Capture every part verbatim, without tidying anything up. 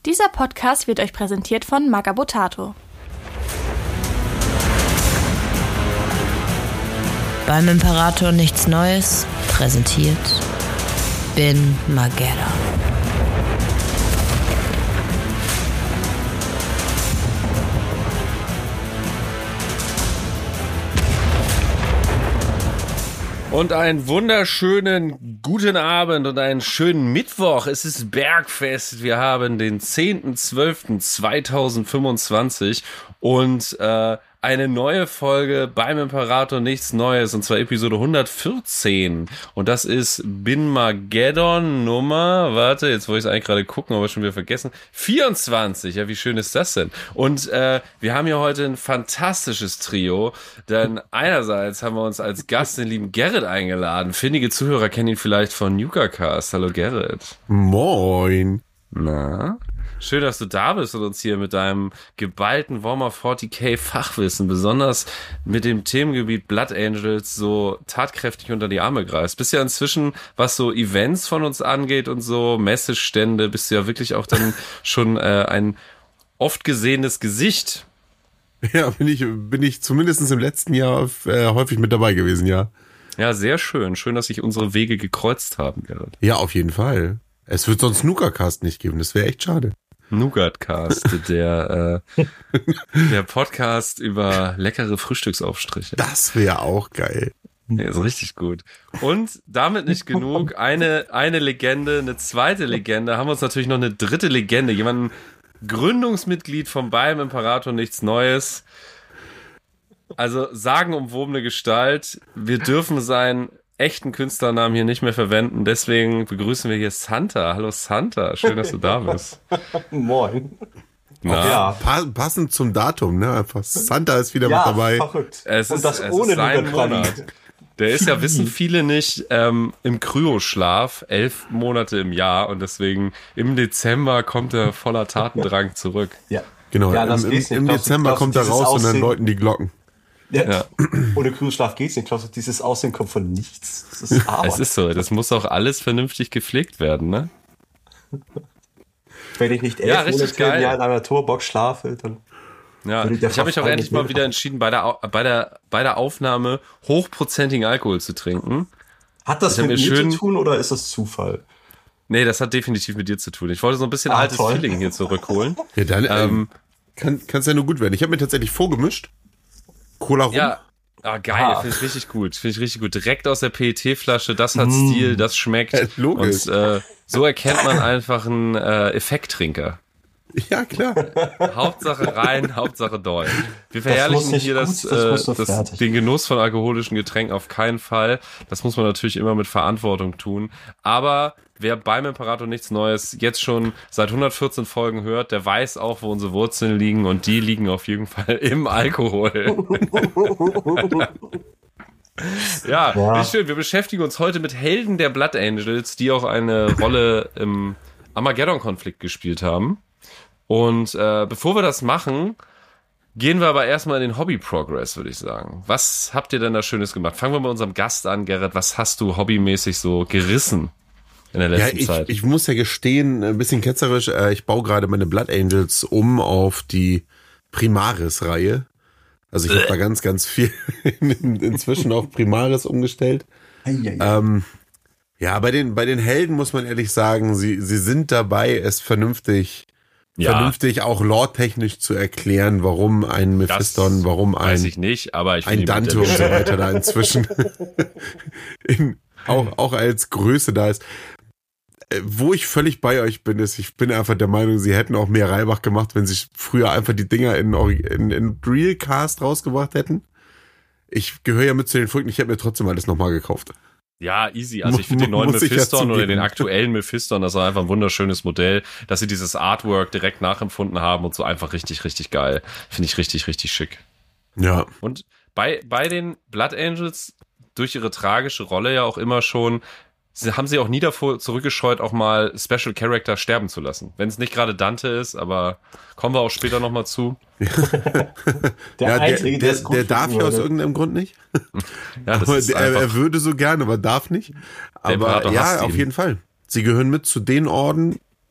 Dieser Podcast wird euch präsentiert von Magabotato. Beim Imperator nichts Neues, präsentiert Bin Magera. Und einen wunderschönen guten Abend und einen schönen Mittwoch. Es ist Bergfest. Wir haben den zehnten zwölften zweitausendfünfundzwanzig und äh, eine neue Folge beim Imperator nichts Neues, und zwar Episode hundertvierzehn. Und das ist Bin Mageddon Nummer, warte, jetzt wollte ich es eigentlich gerade gucken, aber schon wieder vergessen, vierundzwanzig. Ja, wie schön ist das denn? Und äh, wir haben hier heute ein fantastisches Trio, denn einerseits haben wir uns als Gast den lieben Gerrit eingeladen. Findige Zuhörer kennen ihn vielleicht von NukaCast. Hallo Gerrit. Moin. Na? Schön, dass du da bist und uns hier mit deinem geballten Warhammer vierzig K Fachwissen, besonders mit dem Themengebiet Blood Angels, so tatkräftig unter die Arme greifst. Bist ja inzwischen, was so Events von uns angeht und so Messestände, bist du ja wirklich auch dann schon äh, ein oft gesehenes Gesicht. Ja, bin ich, bin ich zumindest im letzten Jahr äh, häufig mit dabei gewesen, ja. Ja, sehr schön. Schön, dass sich unsere Wege gekreuzt haben, Gerrit. Ja, auf jeden Fall. Es wird sonst NukaCast nicht geben, das wäre echt schade. NukaCast, der äh, der Podcast über leckere Frühstücksaufstriche. Das wäre auch geil. Ja, ist richtig gut. Und damit nicht genug, eine eine Legende, eine zweite Legende, haben wir uns natürlich noch eine dritte Legende, jemanden, Gründungsmitglied vom Beim Imperator nichts Neues. Also sagenumwobene Gestalt. Wir dürfen seinen echten Künstlernamen hier nicht mehr verwenden, deswegen begrüßen wir hier Santa. Hallo Santa, schön, dass du da bist. Moin. Na? Ja. Pa- passend zum Datum, ne? Einfach Santa ist wieder ja, mit dabei. Verrückt. Es Und ist, das es ohne ist sein Monat. Monat. Der ist ja, wissen viele nicht, ähm, im Kryoschlaf, elf Monate im Jahr, und deswegen im Dezember kommt er voller Tatendrang zurück. Ja. Genau, Ja, im, das im, geht's nicht. im Klaus, Dezember Klaus, kommt er dieses raus und dann Aussehen- läuten die Glocken. Ja. Ja. Ohne Kühlschlaf geht's nicht, Klaus. Dieses Aussehen kommt von nichts. Das ist Arbeit. Es ist so, das muss auch alles vernünftig gepflegt werden, ne? Wenn ich nicht elf Ja, richtig Monate geil. im Jahr in einer Turbox schlafe, dann... Ja, Würde der ich habe mich auch Verfall endlich nicht mehr mal wieder entschieden, bei der, Au- bei der, bei der Aufnahme hochprozentigen Alkohol zu trinken. Hat das Ich hab mit mir mir schön- zu tun oder ist das Zufall? Nee, das hat definitiv mit dir zu tun. Ich wollte so ein bisschen Ah, altes toll. Feeling hier zurückholen. Ja, dann ähm, Ähm, kann es ja nur gut werden. Ich habe mir tatsächlich vorgemischt. Cola rum. Ja, ah, geil, Ah. finde ich richtig gut. Finde ich richtig gut. Direkt aus der P E T-Flasche, das hat Stil, das schmeckt. Ja, logisch. Und äh, so erkennt man einfach einen äh, Effekttrinker. Ja, klar. Hauptsache rein, Hauptsache Deutsch. Wir muss verherrlichen nicht hier gut, das, das äh, muss nur das, fertig. den Genuss von alkoholischen Getränken auf keinen Fall. Das muss man natürlich immer mit Verantwortung tun. Aber wer beim Imperator nichts Neues jetzt schon seit hundertvierzehn Folgen hört, der weiß auch, wo unsere Wurzeln liegen, und die liegen auf jeden Fall im Alkohol. Ja, Ja. wie schön. Wir beschäftigen uns heute mit Helden der Blood Angels, die auch eine Rolle im Armageddon-Konflikt gespielt haben. Und äh, bevor wir das machen, gehen wir aber erstmal in den Hobby-Progress, würde ich sagen. Was habt ihr denn da Schönes gemacht? Fangen wir mit unserem Gast an, Gerrit. Was hast du hobbymäßig so gerissen in der Ja, letzten ich, Zeit? ich muss ja gestehen, ein bisschen ketzerisch, äh, ich baue gerade meine Blood Angels um auf die Primaris-Reihe. Also ich habe da ganz, ganz viel in, inzwischen auf Primaris umgestellt. Ähm, ja, bei den, bei den Helden muss man ehrlich sagen, sie, sie sind dabei, es vernünftig, Ja. vernünftig auch lore-technisch zu erklären, warum ein Mephiston, warum Weiß ein, ich nicht, aber ich ein finde Dante und so weiter da inzwischen in, auch, auch als Größe da ist. Äh, Wo ich völlig bei euch bin, ist, ich bin einfach der Meinung, sie hätten auch mehr Reibach gemacht, wenn sie früher einfach die Dinger in, Ori- in, in Realcast rausgebracht hätten. Ich gehöre ja mit zu den Früchten, ich habe mir trotzdem alles nochmal gekauft. Ja, easy. Also ich finde den neuen Muss ich ja Mephiston oder zugeben. den aktuellen Mephiston, das ist einfach ein wunderschönes Modell, dass sie dieses Artwork direkt nachempfunden haben und so einfach richtig, richtig geil. Finde ich richtig, richtig schick. Ja. Und bei, bei den Blood Angels, durch ihre tragische Rolle ja auch immer schon, sie, haben sie auch nie davor zurückgescheut, auch mal Special Character sterben zu lassen. Wenn es nicht gerade Dante ist, aber kommen wir auch später nochmal zu. Der ja, der, Einzige, der, es gut der darf finden ja aus würde. irgendeinem Grund nicht. Ja, das Aber ist der, er, einfach, er würde so gerne, aber darf nicht. Aber Imperator ja, hasst auf ihn. jeden Fall. Sie gehören mit zu den Orden,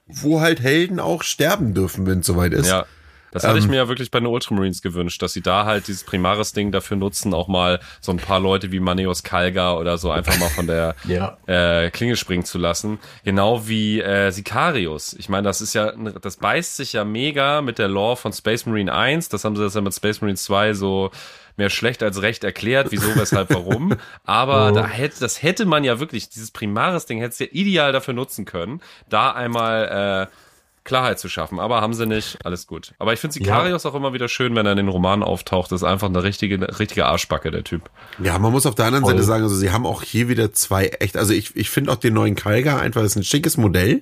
wo halt Helden auch sterben dürfen, wenn es soweit ist. Ja. Das hatte Ähm, ich mir ja wirklich bei den Ultramarines gewünscht, dass sie da halt dieses Primaris-Ding dafür nutzen, auch mal so ein paar Leute wie Maneus Kalga oder so einfach mal von der Ja. äh, Klinge springen zu lassen. Genau wie äh, Sicarius. Ich meine, das ist ja, das beißt sich ja mega mit der Lore von Space Marine eins. Das haben sie jetzt ja mit Space Marine zwei so mehr schlecht als recht erklärt, wieso, weshalb, warum. Aber Oh. da hätte, das hätte man ja wirklich, dieses Primaris-Ding hätte es ja ideal dafür nutzen können, da einmal äh, Klarheit zu schaffen, aber haben sie nicht, alles gut. Aber ich finde Sicarius auch immer wieder schön, wenn er in den Romanen auftaucht. Das ist einfach eine richtige, richtige Arschbacke, der Typ. Ja, man muss auf der anderen Voll. Seite sagen, also sie haben auch hier wieder zwei echt, also ich, ich finde auch den neuen Kalga einfach, das ist ein schickes Modell.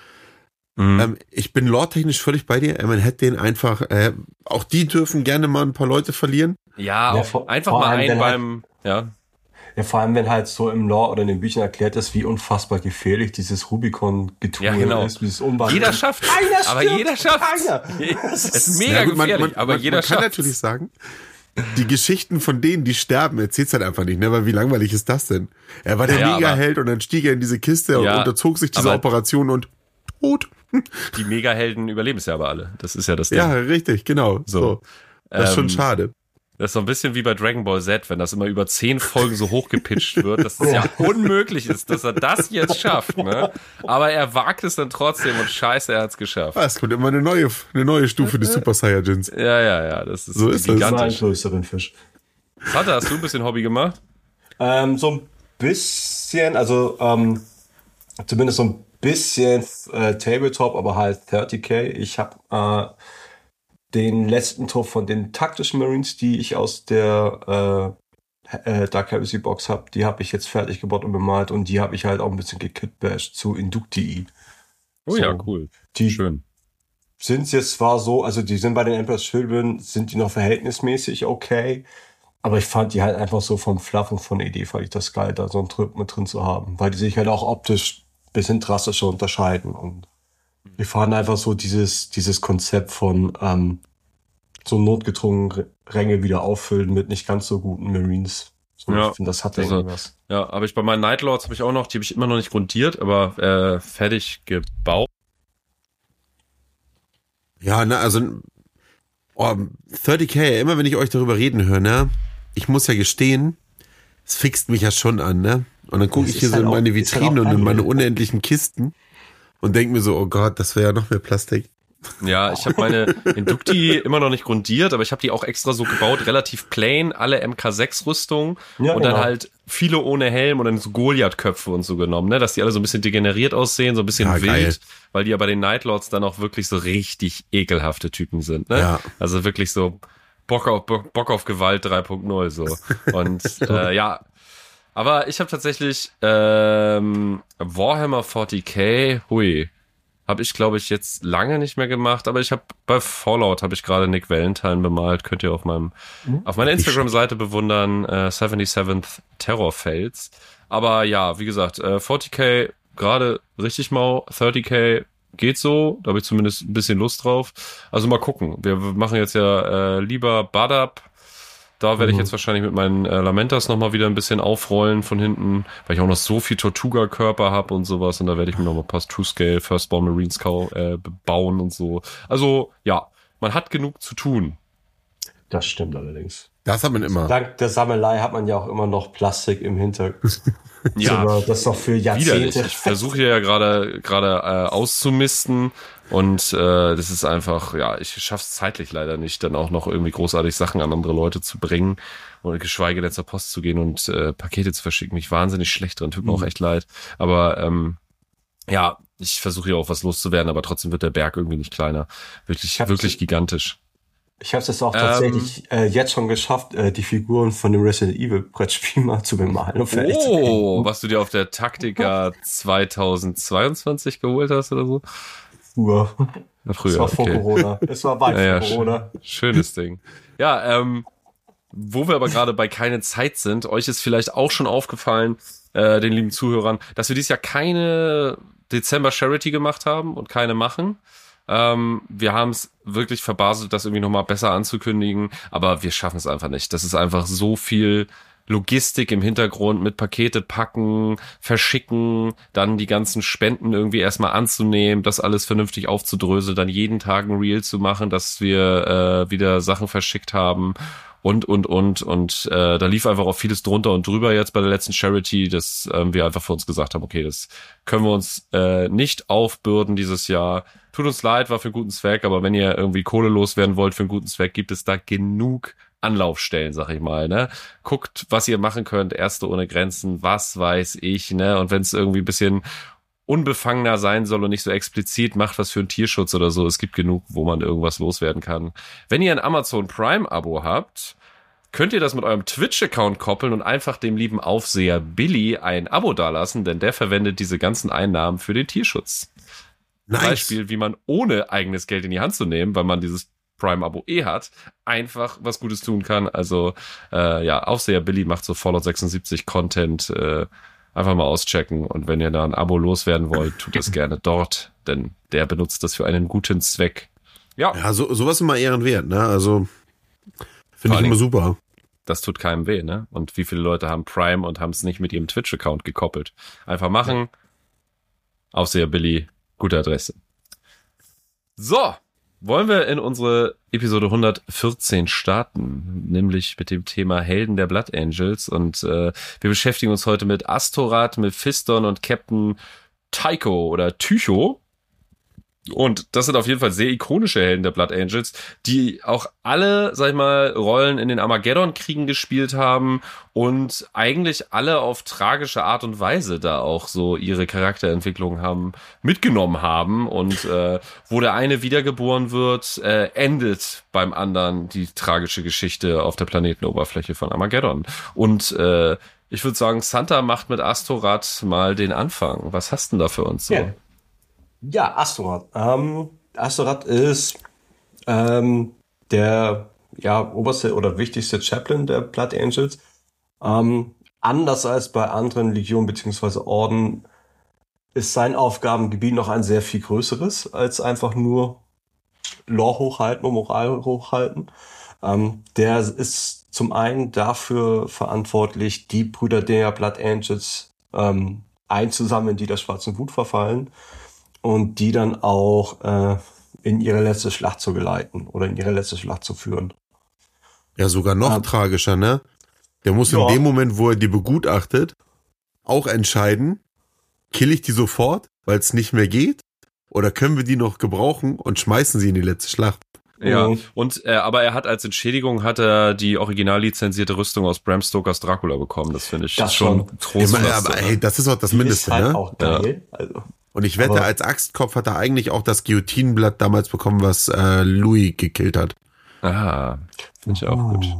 Mhm. Ähm, ich bin lore-technisch völlig bei dir. Man hätte den einfach, äh, auch die dürfen gerne mal ein paar Leute verlieren. Ja, Ja, auch vor- einfach vor mal allem, ein wenn halt- beim, ja. Ja, vor allem, wenn halt so im Lore oder in den Büchern erklärt ist, wie unfassbar gefährlich dieses Rubicon-Getue Ja, genau. ist, dieses Umwandeln. Jeder schafft Keiner aber stirbt, jeder schafft keiner. Es ist mega Ja, gut, man, gefährlich, man, aber man, jeder man kann schafft natürlich sagen, die Geschichten von denen, die sterben, erzählt's halt einfach nicht, ne? Weil wie langweilig ist das denn? Er war der Ja, Mega-Held und dann stieg er in diese Kiste und Ja, unterzog sich dieser aber- Operation und tot. Die Megahelden überleben es ja aber alle. Das ist ja das Ding. Ja, richtig, genau. So. So. Das ist schon Ähm, schade. Das ist so ein bisschen wie bei Dragon Ball Z, wenn das immer über zehn Folgen so hochgepitcht wird, dass es ja unmöglich ist, dass er das jetzt schafft, ne? Aber er wagt es dann trotzdem und scheiße, er hat's geschafft. Ah, es kommt immer eine neue, eine neue Stufe des Super Saiyajins. Ja, ja, ja, das ist So ist das. Das war ein gigantisch. größeren Fisch. Vater, hast du ein bisschen Hobby gemacht? Ähm, so ein bisschen, also ähm, zumindest so ein bisschen äh, Tabletop, aber halt dreißig K. Ich habe äh, den letzten Trupp von den taktischen Marines, die ich aus der äh, äh, Dark Heresy Box habe, die habe ich jetzt fertig gebaut und bemalt und die habe ich halt auch ein bisschen gekitbasht zu Inductii. Oh So. ja, cool. Die Schön. sind jetzt zwar so, also die sind bei den Emperor's Children, sind die noch verhältnismäßig okay, aber ich fand die halt einfach so vom Fluff und von Idee, fand ich das geil, da so einen Trupp mit drin zu haben, weil die sich halt auch optisch ein bisschen drastischer unterscheiden und wir fahren einfach so dieses, dieses Konzept von ähm, so notgedrungen Ränge wieder auffüllen mit nicht ganz so guten Marines. So, Ja, ich finde, das hat also- irgendwie was. Ja, aber ich bei meinen Nightlords habe ich auch noch, die habe ich immer noch nicht grundiert, aber äh, fertig gebaut. Ja, ne, also oh, dreißig K, immer wenn ich euch darüber reden höre, ne, ich muss ja gestehen, es fixt mich ja schon an, ne? Und dann gucke Es ich hier ist so in halt meine auch- ist halt auch Vitrinen und in meine angenehm. unendlichen Kisten und denke mir so, oh Gott, das wäre ja noch mehr Plastik. Ja, ich habe meine Inducti immer noch nicht grundiert, aber ich habe die auch extra so gebaut, relativ plain, alle M K sechs Rüstungen Ja, und dann genau. halt viele ohne Helm und dann so Goliath-Köpfe und so genommen, ne, dass die alle so ein bisschen degeneriert aussehen, so ein bisschen Ja, wild, geil. weil die ja bei den Nightlords dann auch wirklich so richtig ekelhafte Typen sind, ne? Ja. Also wirklich so Bock auf Bock, Bock auf Gewalt drei Punkt null so. Und äh, ja, aber ich habe tatsächlich ähm, Warhammer vierzig K, hui, habe ich, glaube ich, jetzt lange nicht mehr gemacht, aber ich habe bei Fallout habe ich gerade Nick Valentine bemalt, könnt ihr auf meinem auf meiner Instagram-Seite bewundern, äh, siebenundsiebzig Terror Fails. Aber ja, wie gesagt, äh, vierzig K gerade richtig mau, dreißig K geht so, da habe ich zumindest ein bisschen Lust drauf. Also mal gucken. Wir machen jetzt ja äh, lieber Badab. Da werde ich jetzt wahrscheinlich mit meinen äh, Lamentas nochmal wieder ein bisschen aufrollen von hinten, weil ich auch noch so viel Tortuga-Körper habe und sowas. Und da werde ich mir nochmal ein paar True-Scale Firstborn Marines kau- äh, bauen und so. Also, ja, man hat genug zu tun. Das stimmt allerdings. Das hat man immer. Dank der Sammelei hat man ja auch immer noch Plastik im Hintergrund. Ja, Das noch für widerlich. Jahrzehnte. Ich versuche ja gerade gerade äh, auszumisten und äh, das ist einfach, ja, ich schaff's zeitlich leider nicht, dann auch noch irgendwie großartig Sachen an andere Leute zu bringen oder geschweige denn zur Post zu gehen und äh, Pakete zu verschicken. Mich wahnsinnig schlecht drin, tut mir auch echt leid. Aber ähm, ja, ich versuche ja auch was loszuwerden, aber trotzdem wird der Berg irgendwie nicht kleiner. Wirklich, Ich hab wirklich so- gigantisch. Ich habe es jetzt auch Ähm, tatsächlich äh, jetzt schon geschafft, äh, die Figuren von dem Resident Evil Brettspiel mal zu bemalen und fertig zu kriegen. Oh, was du dir auf der Taktika zweitausendzweiundzwanzig geholt hast oder so? Früher. Na, früher, Es war vor okay. Corona. Es war weit Ja, ja, vor Corona. Schönes Ding. Ja, ähm, wo wir aber gerade bei keine Zeit sind, euch ist vielleicht auch schon aufgefallen, äh, den lieben Zuhörern, dass wir dieses Jahr keine Dezember Charity gemacht haben und keine machen. Ähm, wir haben es wirklich verbaselt, das irgendwie nochmal besser anzukündigen, aber wir schaffen es einfach nicht. Das ist einfach so viel Logistik im Hintergrund mit Pakete packen, verschicken, dann die ganzen Spenden irgendwie erstmal anzunehmen, das alles vernünftig aufzudröseln, dann jeden Tag ein Reel zu machen, dass wir äh, wieder Sachen verschickt haben und, und, und. Und äh, da lief einfach auch vieles drunter und drüber jetzt bei der letzten Charity, dass ähm, wir einfach für uns gesagt haben, okay, das können wir uns äh, nicht aufbürden dieses Jahr. Tut uns leid, war für einen guten Zweck, aber wenn ihr irgendwie Kohle loswerden wollt für einen guten Zweck, gibt es da genug Anlaufstellen, sag ich mal, ne? Guckt, was ihr machen könnt, Ärzte ohne Grenzen, was weiß ich, ne? Und wenn es irgendwie ein bisschen unbefangener sein soll und nicht so explizit, macht was für einen Tierschutz oder so. Es gibt genug, wo man irgendwas loswerden kann. Wenn ihr ein Amazon Prime-Abo habt, könnt ihr das mit eurem Twitch-Account koppeln und einfach dem lieben Aufseher Billy ein Abo dalassen, denn der verwendet diese ganzen Einnahmen für den Tierschutz. Nice. Zum Beispiel, wie man ohne eigenes Geld in die Hand zu nehmen, weil man dieses Prime-Abo eh hat, einfach was Gutes tun kann. Also äh, ja, Aufseher Billy macht so Fallout sechsundsiebzig Content. Äh, einfach mal auschecken. Und wenn ihr da ein Abo loswerden wollt, tut das gerne dort, denn der benutzt das für einen guten Zweck. Ja, Ja, so, sowas ist immer ehrenwert, ne? Also finde Vor ich immer allem- super. das tut keinem weh, ne? Und wie viele Leute haben Prime und haben es nicht mit ihrem Twitch-Account gekoppelt? Einfach machen. Aufseher Billy, gute Adresse. So, wollen wir in unsere Episode hundertvierzehn starten, nämlich mit dem Thema Helden der Blood Angels. Und äh, wir beschäftigen uns heute mit Astorath, Mephiston und Captain Tycho oder Tycho. Und das sind auf jeden Fall sehr ikonische Helden der Blood Angels, die auch alle, sag ich mal, Rollen in den Armageddon-Kriegen gespielt haben und eigentlich alle auf tragische Art und Weise da auch so ihre Charakterentwicklung haben, mitgenommen haben. Und äh, wo der eine wiedergeboren wird, äh, endet beim anderen die tragische Geschichte auf der Planetenoberfläche von Armageddon. Und äh, ich würde sagen, Santa macht mit Astorath mal den Anfang. Was hast du denn da für uns so? Ja. Ja, Astorath. Ähm, Astorath ist ähm, der ja, oberste oder wichtigste Chaplain der Blood Angels. Ähm, anders als bei anderen Legionen beziehungsweise Orden ist sein Aufgabengebiet noch ein sehr viel größeres als einfach nur Lore hochhalten und Moral hochhalten. Ähm, der ist zum einen dafür verantwortlich, die Brüder der Blood Angels ähm, einzusammeln, die der schwarzen Wut verfallen. Und die dann auch äh, in ihre letzte Schlacht zu geleiten oder in ihre letzte Schlacht zu führen. Ja, sogar noch Ja. tragischer, ne? Der muss Ja. in dem Moment, wo er die begutachtet, auch entscheiden, kill ich die sofort, weil es nicht mehr geht? Oder können wir die noch gebrauchen und schmeißen sie in die letzte Schlacht? Ja, Mhm. und äh, aber er hat als Entschädigung hat er die original lizenzierte Rüstung aus Bram Stokers Dracula bekommen. Das finde ich Das schon schon. Trost. Immer, aber hey, das ist auch das Die Mindeste, ist halt ne? auch geil. Also, Und ich wette, aber- als Axtkopf hat er eigentlich auch das Guillotinenblatt damals bekommen, was äh, Louis gekillt hat. Ah, finde ich auch gut.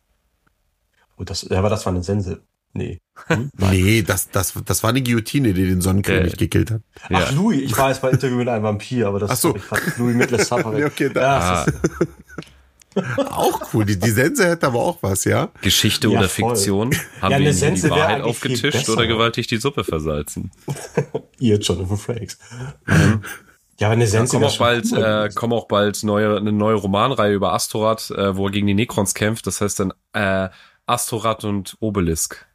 oh, das, ja, aber das war eine Sense. Nee. Nee, das, das, das war eine Guillotine, die den Sonnenkönig Okay. gekillt hat. Ja. Ach, Louis, ich war jetzt bei Interview mit einem Vampir, aber das Ach so. hab ich grad- Louis mit Les Sapere. Nee, okay, da- ja, das ist, Auch cool. Die, die Sense hätte aber auch was, ja? Geschichte Ja, oder voll. Fiktion? Haben Ja, wir eine ihnen Sense die wäre Wahrheit eigentlich viel aufgetischt besser. oder gewaltig die Suppe versalzen? ihr Jonathan Frakes. Ja, aber eine Da Sense kommen wäre auch schon bald, cool äh, gewesen. kommen auch bald neue, eine neue Romanreihe über Astorath, äh, wo er gegen die Necrons kämpft. Das heißt dann äh, Astorath und Obelisk.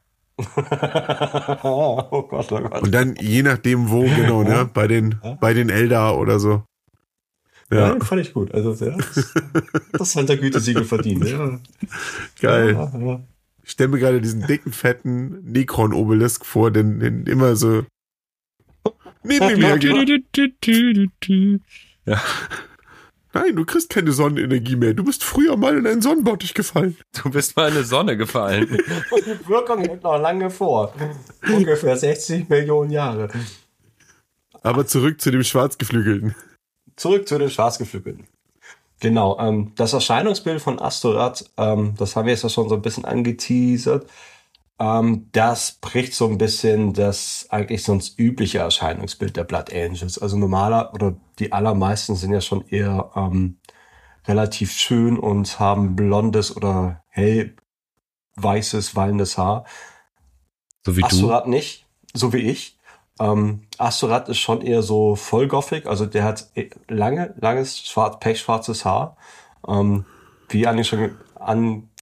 oh Gott, oh Gott. Und dann je nachdem wo, genau, ne? Bei den, bei den Eldar oder so. Ja, Ja, fand ich gut. Also, ja, das, das hat der Gütesiegel verdient. Ja. geil. Ja, ja. Ich stelle mir gerade diesen dicken, fetten Necron-Obelisk vor, den, den immer so neben ihm hergeht. Ja, Nein, du kriegst keine Sonnenenergie mehr. Du bist früher mal in einen Sonnenbottich gefallen. du bist mal in eine Sonne gefallen. Und die Wirkung hält noch lange vor. Ungefähr sechzig Millionen Jahre. Aber zurück zu dem Schwarzgeflügelten. Zurück zu den Schwarzgeflügelten. Genau, ähm, das Erscheinungsbild von Astorath, ähm, das haben wir jetzt ja schon so ein bisschen angeteasert, ähm, das bricht so ein bisschen das eigentlich sonst übliche Erscheinungsbild der Blood Angels. Also normaler, oder die allermeisten sind ja schon eher ähm, relativ schön und haben blondes oder hell weißes, wallendes Haar. So wie du. Astorath nicht, so wie ich. Ähm, Astorath ist schon eher so vollgoffig, also der hat lange, langes, schwarz, pechschwarzes Haar. Ähm, wie eigentlich schon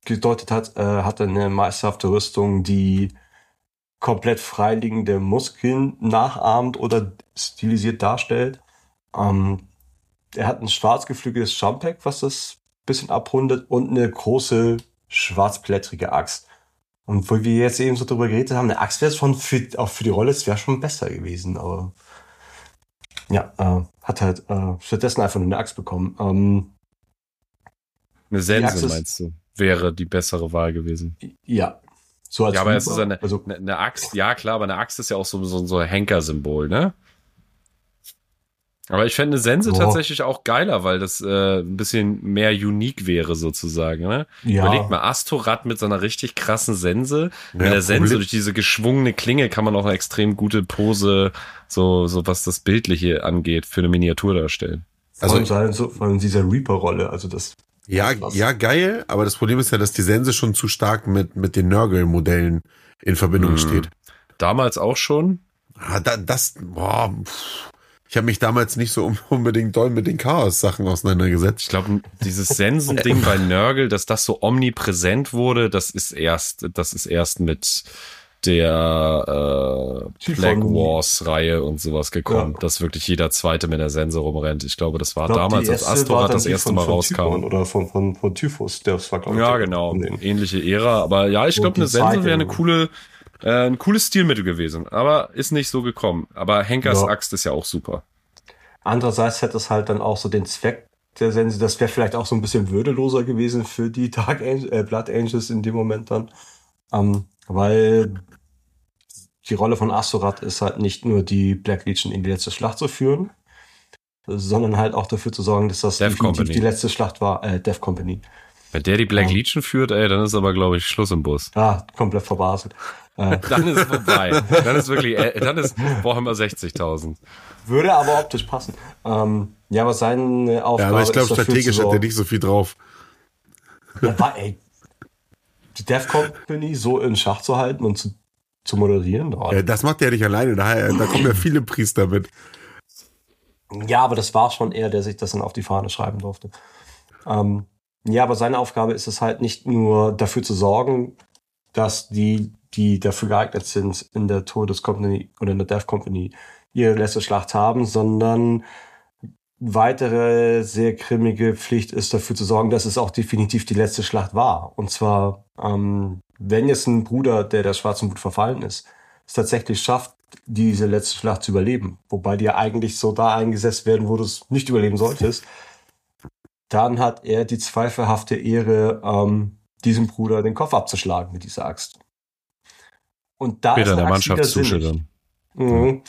gedeutet hat, äh, hatte eine meisterhafte Rüstung, die komplett freiliegende Muskeln nachahmt oder stilisiert darstellt. Ähm, er hat ein schwarz geflügeltes Jumppack, was das bisschen abrundet, und eine große schwarzblättrige Axt. Und wo wir jetzt eben so drüber geredet haben, eine Axt wäre schon für, auch für die Rolle, es wäre schon besser gewesen, aber ja, äh, hat halt äh, stattdessen einfach nur eine Axt bekommen. Ähm, Eine Die Sense, Axt ist- meinst du, wäre die bessere Wahl gewesen. ja, so als Ja, aber es Huber, ist eine, also eine, eine Axt, ja klar, aber eine Axt ist ja auch so, so, so ein Henkersymbol, ne? Aber ich fände eine Sense Boah. tatsächlich auch geiler, weil das äh, ein bisschen mehr unique wäre sozusagen, ne? ja, Überlegt mal, Astorat mit so einer richtig krassen Sense. Mit Ja, der Sense Problem- durch diese geschwungene Klinge kann man auch eine extrem gute Pose, so, so was das Bildliche angeht, für eine Miniatur darstellen. vor allem Also, sein so vor allem dieser Reaper-Rolle, also das ja, krass. ja, geil, aber das Problem ist ja, dass die Sense schon zu stark mit, mit den Nurgle-Modellen in Verbindung Mhm. steht. Damals auch schon. Ah, da, das, boah, pff. Ich habe mich damals nicht so unbedingt doll mit den Chaos-Sachen auseinandergesetzt. Ich glaube, dieses Sensending bei Nurgle, dass das so omnipräsent wurde, das ist erst, das ist erst mit der äh, Black Typhon- Wars-Reihe und sowas gekommen, Ja. dass wirklich jeder Zweite mit der Sense rumrennt. Ich glaube, das war Ich glaub, damals, die als erste war Astorat dann das die erste von- Mal von rauskam. Typhon oder von, von, von Typhus, das war, glaube ich. Ja, der- genau. von denen. Ähnliche Ära. Aber ja, ich Und glaube, die eine Sense zweite- wäre eine coole, äh, ein cooles Stilmittel gewesen. Aber ist nicht so gekommen. Aber Henkers Ja. Axt ist ja auch super. Andererseits hätte es halt dann auch so den Zweck der Sense, das wäre vielleicht auch so ein bisschen würdeloser gewesen für die Dark Angel, äh, Blood Angels in dem Moment dann. Ähm, weil die Rolle von Astorat ist halt nicht nur die Black Legion in die letzte Schlacht zu führen, sondern halt auch dafür zu sorgen, dass das Death definitiv Company. die letzte Schlacht war, äh, Death Company. Wenn der die Black Ja. Legion führt, ey, dann ist aber, glaube ich, Schluss im Bus. Ah, komplett verbaselt. Äh, Dann ist es vorbei. Dann ist wirklich, äh, dann ist Warhammer sechzigtausend. würde aber optisch passen. Ähm, ja, aber seine Aufgabe Ja, aber ich glaube, ist dafür strategisch zu hat er sorgen- nicht so viel drauf. Ja, war, ey, die Death Company so in Schach zu halten und zu, zu moderieren. Oh. Ja, das macht er nicht alleine, da, da kommen ja viele Priester mit. Ja, aber das war schon er, der sich das dann auf die Fahne schreiben durfte. Ähm, ja, aber seine Aufgabe ist es halt nicht nur dafür zu sorgen, dass die, die dafür geeignet sind, in der Todes Company oder in der Death Company ihre letzte Schlacht haben, sondern weitere sehr grimmige Pflicht ist dafür zu sorgen, dass es auch definitiv die letzte Schlacht war. Und zwar, ähm, wenn jetzt ein Bruder, der der schwarzen Wut verfallen ist, es tatsächlich schafft, diese letzte Schlacht zu überleben, wobei die ja eigentlich so da eingesetzt werden, wo du es nicht überleben solltest, dann hat er die zweifelhafte Ehre, ähm, diesem Bruder den Kopf abzuschlagen mit dieser Axt. Und da Später ist der eine Axt wieder Mannschaftsdusche sinnig. dann. Mhm.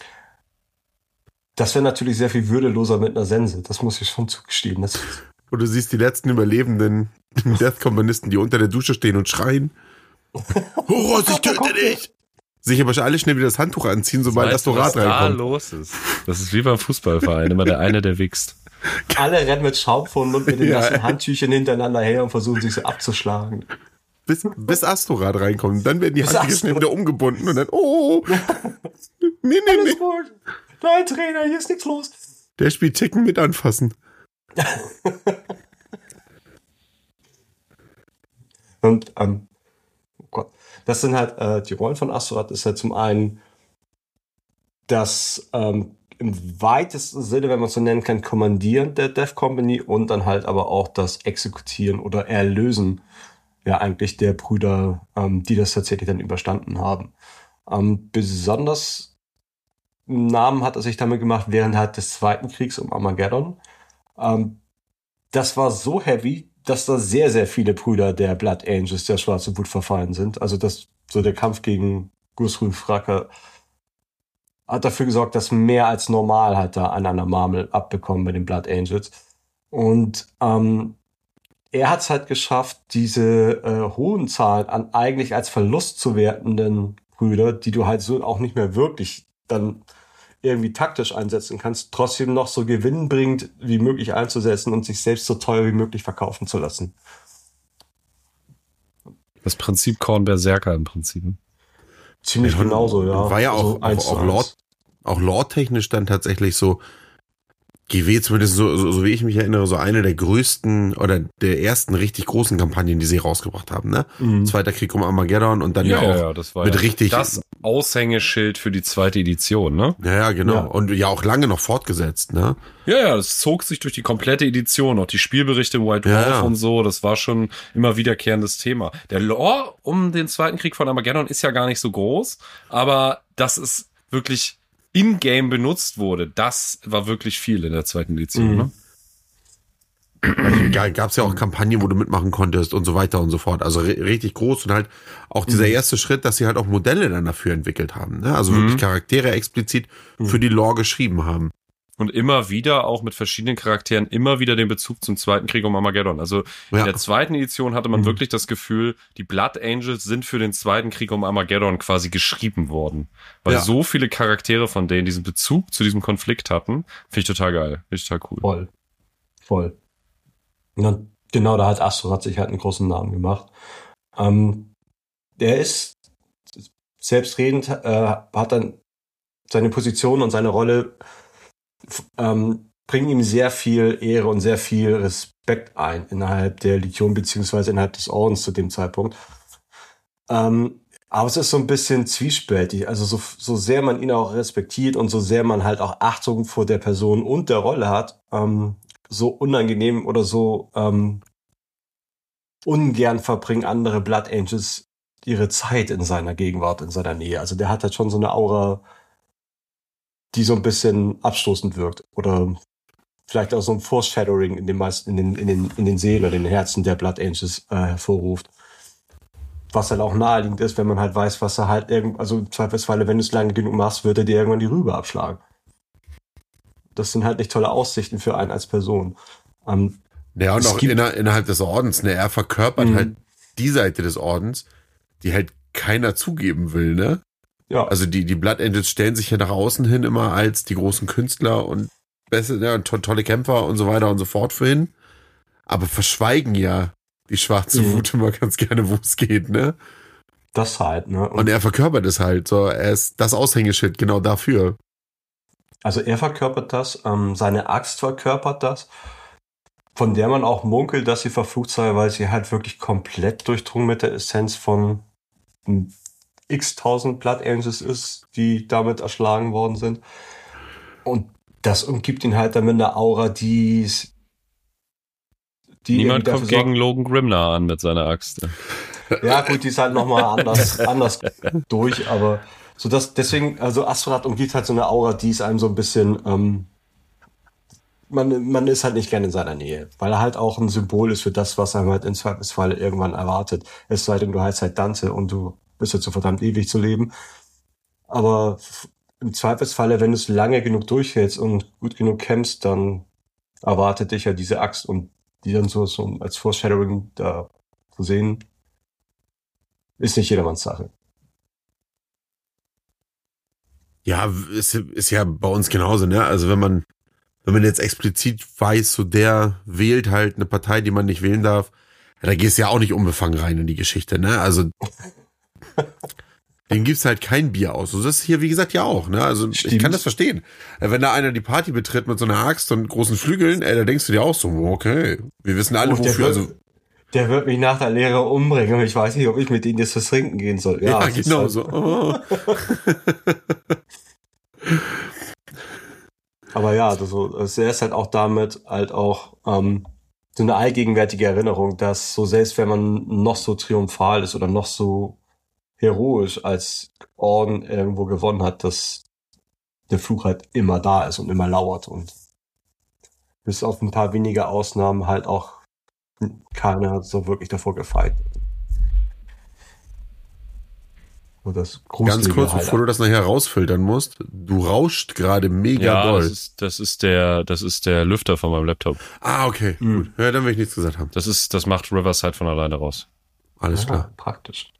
Das wäre natürlich sehr viel würdeloser mit einer Sense. Das muss ich schon zugestehen. Das Und du siehst die letzten überlebenden Death-Komponisten, die unter der Dusche stehen und schreien. Horus, ich töte dich! Sich aber schon alle schnell wieder das Handtuch anziehen, sobald Weißt du, Astorat was da reinkommt. los ist? Das ist wie beim Fußballverein, immer der eine, der wichst. alle rennen mit Schaum vom Mund mit den Ja. nassen Handtüchern hintereinander her und versuchen sich so abzuschlagen. Bis, bis Astorat reinkommt. Dann werden die Bis Handtücher schnell Astorat- wieder umgebunden und dann, oh, nee, nee, nee. gut. Nein, Trainer, hier ist nichts los. Der spielt Ticken mit anfassen. Und, ähm, oh Gott, das sind halt, äh, die Rollen von Astorat ist halt zum einen das, ähm, im weitesten Sinne, wenn man es so nennen kann, Kommandieren der Death Company und dann halt aber auch das Exekutieren oder Erlösen, ja, eigentlich der Brüder, ähm, die das tatsächlich dann überstanden haben. Ähm, besonders Namen hat er sich damit gemacht während halt des Zweiten Kriegs um Armageddon. Ähm, das war so heavy, dass da sehr, sehr viele Brüder der Blood Angels, der Schwarze Wut, verfallen sind. Also das, so der Kampf gegen Gusrun Fracker hat dafür gesorgt, dass mehr als normal halt da an einer Marmel abbekommen bei den Blood Angels. Und ähm, er hat es halt geschafft, diese äh, hohen Zahlen an eigentlich als Verlust zu wertenden Brüder, die du halt so auch nicht mehr wirklich dann irgendwie taktisch einsetzen kannst, trotzdem noch so gewinnbringend wie möglich einzusetzen und sich selbst so teuer wie möglich verkaufen zu lassen. Das Prinzip Korn Berserker im Prinzip. Ziemlich Ja, genauso, ja. War ja Also auch, eins auch, zu auch eins. Lord, auch lore-technisch dann tatsächlich so, G W zumindest, so, so, so wie ich mich erinnere, so eine der größten oder der ersten richtig großen Kampagnen, die sie rausgebracht haben, ne? Mhm. Zweiter Krieg um Armageddon und dann ja, ja auch ja, das war mit ja richtig... Das Aushängeschild für die zweite Edition, ne? Ja, ja, genau. Ja. Und ja auch lange noch fortgesetzt, ne? Ja, ja, das zog sich durch die komplette Edition, auch die Spielberichte im White Wolf Ja, ja. und so, das war schon immer wiederkehrendes Thema. Der Lore um den Zweiten Krieg von Armageddon ist ja gar nicht so groß, aber dass es wirklich in-game benutzt wurde, das war wirklich viel in der zweiten Edition, Mhm. ne? Also, gab es ja auch Kampagnen, wo du mitmachen konntest und so weiter und so fort. Also re- richtig groß und halt auch dieser Mhm. erste Schritt, dass sie halt auch Modelle dann dafür entwickelt haben, ne? Also wirklich Charaktere explizit für die Lore geschrieben haben. Und immer wieder, auch mit verschiedenen Charakteren, immer wieder den Bezug zum Zweiten Krieg um Armageddon. Also in Ja. der zweiten Edition hatte man Mhm. wirklich das Gefühl, die Blood Angels sind für den Zweiten Krieg um Armageddon quasi geschrieben worden. Weil Ja. so viele Charaktere von denen diesen Bezug zu diesem Konflikt hatten. Finde ich total geil. Finde ich total cool. Voll. Voll. Und dann, genau, da hat Astorath sich halt einen großen Namen gemacht. Ähm, der ist selbstredend, äh, hat dann seine Position und seine Rolle, f- ähm, bringen ihm sehr viel Ehre und sehr viel Respekt ein innerhalb der Legion beziehungsweise innerhalb des Ordens zu dem Zeitpunkt. Ähm, aber es ist so ein bisschen zwiespältig. Also so, so sehr man ihn auch respektiert und so sehr man halt auch Achtung vor der Person und der Rolle hat, ähm, so unangenehm oder so ähm, ungern verbringen andere Blood Angels ihre Zeit in seiner Gegenwart, in seiner Nähe. Also der hat halt schon so eine Aura, die so ein bisschen abstoßend wirkt. Oder vielleicht auch so ein Foreshadowing in den meisten, in den, in den, in den Seelen oder den Herzen der Blood Angels äh, hervorruft. Was halt auch naheliegend ist, wenn man halt weiß, was er halt irgend, also im Zweifelsfalle, wenn du es lange genug machst, wird er dir irgendwann die Rübe abschlagen. Das sind halt nicht tolle Aussichten für einen als Person. Ähm, Ja, und Es auch gibt- inner, innerhalb des Ordens, ne? Er verkörpert Mhm. halt die Seite des Ordens, die halt keiner zugeben will, ne? ja, Also die, die Blood Angels stellen sich ja nach außen hin immer als die großen Künstler und beste, ja, und to tolle Kämpfer und so weiter und so fort für hin. Aber verschweigen ja die schwarze Mhm. Wut immer ganz gerne, wo es geht, ne? das halt, ne? Und er verkörpert es halt so. Er ist das Aushängeschild genau dafür. Also er verkörpert das, ähm, seine Axt verkörpert das, von der man auch munkelt, dass sie verflucht sei, weil sie halt wirklich komplett durchdrungen mit der Essenz von x-tausend Blood Angels ist, die damit erschlagen worden sind. Und das umgibt ihn halt damit eine Aura, die es- die Niemand irgendwie kommt dafür gegen Logan Grimnar an mit seiner Axt. sorgt- Ja gut, die ist halt nochmal anders, anders durch, aber so das, deswegen, also Astorath umgibt halt so eine Aura, die ist einem so ein bisschen, ähm, man, man ist halt nicht gerne in seiner Nähe, weil er halt auch ein Symbol ist für das, was einem halt im Zweifelsfall irgendwann erwartet. Es sei denn, du heißt halt Dante und du bist jetzt so verdammt ewig zu leben. Aber f- im Zweifelsfalle, wenn du es lange genug durchhältst und gut genug kämpfst, dann erwartet dich ja diese Axt und die dann so, so als Foreshadowing da zu sehen, ist nicht jedermanns Sache. Ja, ist, ist ja bei uns genauso, ne? Also wenn man, wenn man jetzt explizit weiß, so der wählt halt eine Partei, die man nicht wählen darf, ja, da gehst du ja auch nicht unbefangen rein in die Geschichte, ne? Also dem gibt's halt kein Bier aus. Und das ist hier, wie gesagt, ja auch, ne? Also ich Stimmt. kann das verstehen. Äh, Wenn da einer die Party betritt mit so einer Axt und großen Flügeln, ey, da denkst du dir auch so, okay, wir wissen alle, Oh, der wofür, wird- also, Der wird mich nach der Lehre umbringen und ich weiß nicht, ob ich mit ihnen jetzt was trinken gehen soll. ja, das ist genau halt- so. Oh. Aber ja, das so, es ist halt auch damit halt auch ähm, so eine allgegenwärtige Erinnerung, dass so selbst wenn man noch so triumphal ist oder noch so heroisch als Orden irgendwo gewonnen hat, dass der Fluch halt immer da ist und immer lauert und bis auf ein paar wenige Ausnahmen halt auch keiner so wirklich davor gefeit. Und das Ganz Gruselige kurz, halt. bevor du das nachher rausfiltern musst, du rauscht gerade mega Ja, doll. das ist, das ist der, das ist der Lüfter von meinem Laptop. Ah, okay, Mhm. gut. Ja, dann will ich nichts gesagt haben. Das ist, das macht Riverside von alleine raus. Alles Ja, klar. praktisch.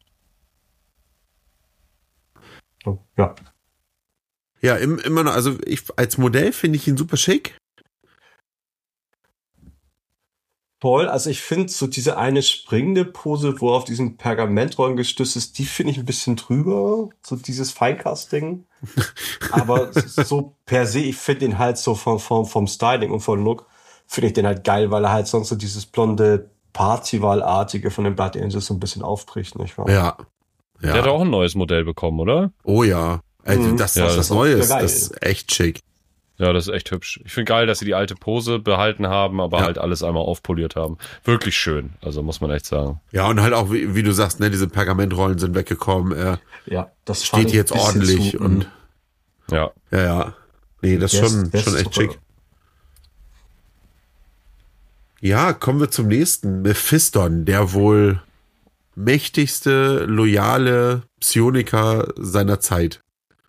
So, ja. Ja, im, immer noch, also ich, als Modell finde ich ihn super schick. toll. Also ich finde so diese eine springende Pose, wo er auf diesen Pergamentrollen gestützt ist, die finde ich ein bisschen drüber. So dieses Feincasting. Aber so per se, ich finde ihn halt so vom, vom, vom Styling und vom Look, finde ich den halt geil, weil er halt sonst so dieses blonde Parzival-artige von den Blood Angels so ein bisschen aufbricht, nicht wahr? Ja. Der ja. hat auch ein neues Modell bekommen, oder? Oh ja. Also Mhm. das, Ja, das, das das ist auch Neue ist, geil. das ist echt schick. Ja, das ist echt hübsch. Ich finde geil, dass sie die alte Pose behalten haben, aber Ja. halt alles einmal aufpoliert haben. Wirklich schön, also muss man echt sagen. Ja, und halt auch, wie, wie du sagst, ne, diese Pergamentrollen sind weggekommen. Er Ja, das fand steht ich jetzt ein bisschen ordentlich zu- und Ja. ja, ja. Nee, das ist Der schon, ist- der schon ist echt super. schick. Ja, kommen wir zum nächsten. Mephiston, der wohl mächtigste, loyale Psioniker seiner Zeit.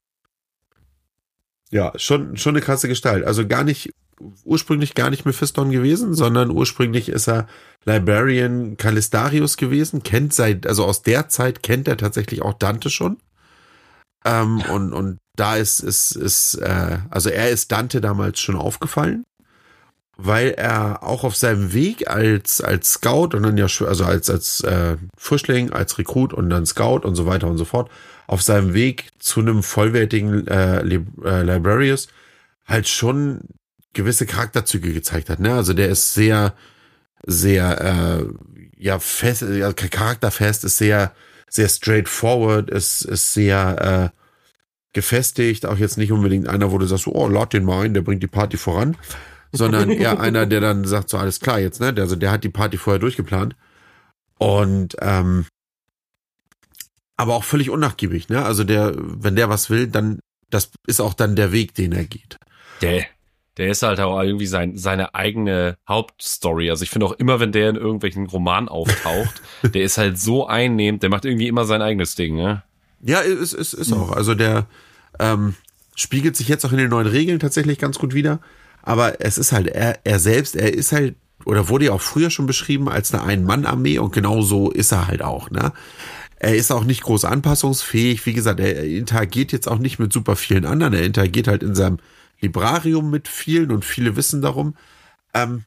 Ja, schon, schon eine krasse Gestalt. Also gar nicht, ursprünglich gar nicht Mephiston gewesen, sondern ursprünglich ist er Librarian Calistarius gewesen, kennt seit, also aus der Zeit kennt er tatsächlich auch Dante schon. Ähm, und, und da ist, ist, ist, äh, also er ist Dante damals schon aufgefallen, weil er auch auf seinem Weg als, als Scout und dann ja, sch- also als, als äh, Frischling, als Rekrut und dann Scout und so weiter und so fort, auf seinem Weg zu einem vollwertigen äh, Lib- äh, Librarius halt schon gewisse Charakterzüge gezeigt hat. Ne? Also der ist sehr, sehr, äh, ja, fest, ja, charakterfest, ist sehr, sehr straightforward, ist, ist sehr äh, gefestigt, auch jetzt nicht unbedingt einer, wo du sagst, oh, lad den mal ein, der bringt die Party voran, sondern eher einer, der dann sagt, so alles klar jetzt, ne? Also der hat die Party vorher durchgeplant und ähm, aber auch völlig unnachgiebig, ne? Also der, wenn der was will, dann das ist auch dann der Weg, den er geht. Der, der ist halt auch irgendwie sein, seine eigene Hauptstory. Also ich finde auch immer, wenn der in irgendwelchen Romanen auftaucht, der ist halt so einnehmend, der macht irgendwie immer sein eigenes Ding, ne? Ja, ist, ist, ist auch. Also der ähm, spiegelt sich jetzt auch in den neuen Regeln tatsächlich ganz gut wider. Aber es ist halt, er, er selbst, er ist halt, oder wurde ja auch früher schon beschrieben als eine Ein-Mann-Armee und genau so ist er halt auch, ne? Er ist auch nicht groß anpassungsfähig. Wie gesagt, er interagiert jetzt auch nicht mit super vielen anderen. Er interagiert halt in seinem Librarium mit vielen und viele wissen darum. Ähm,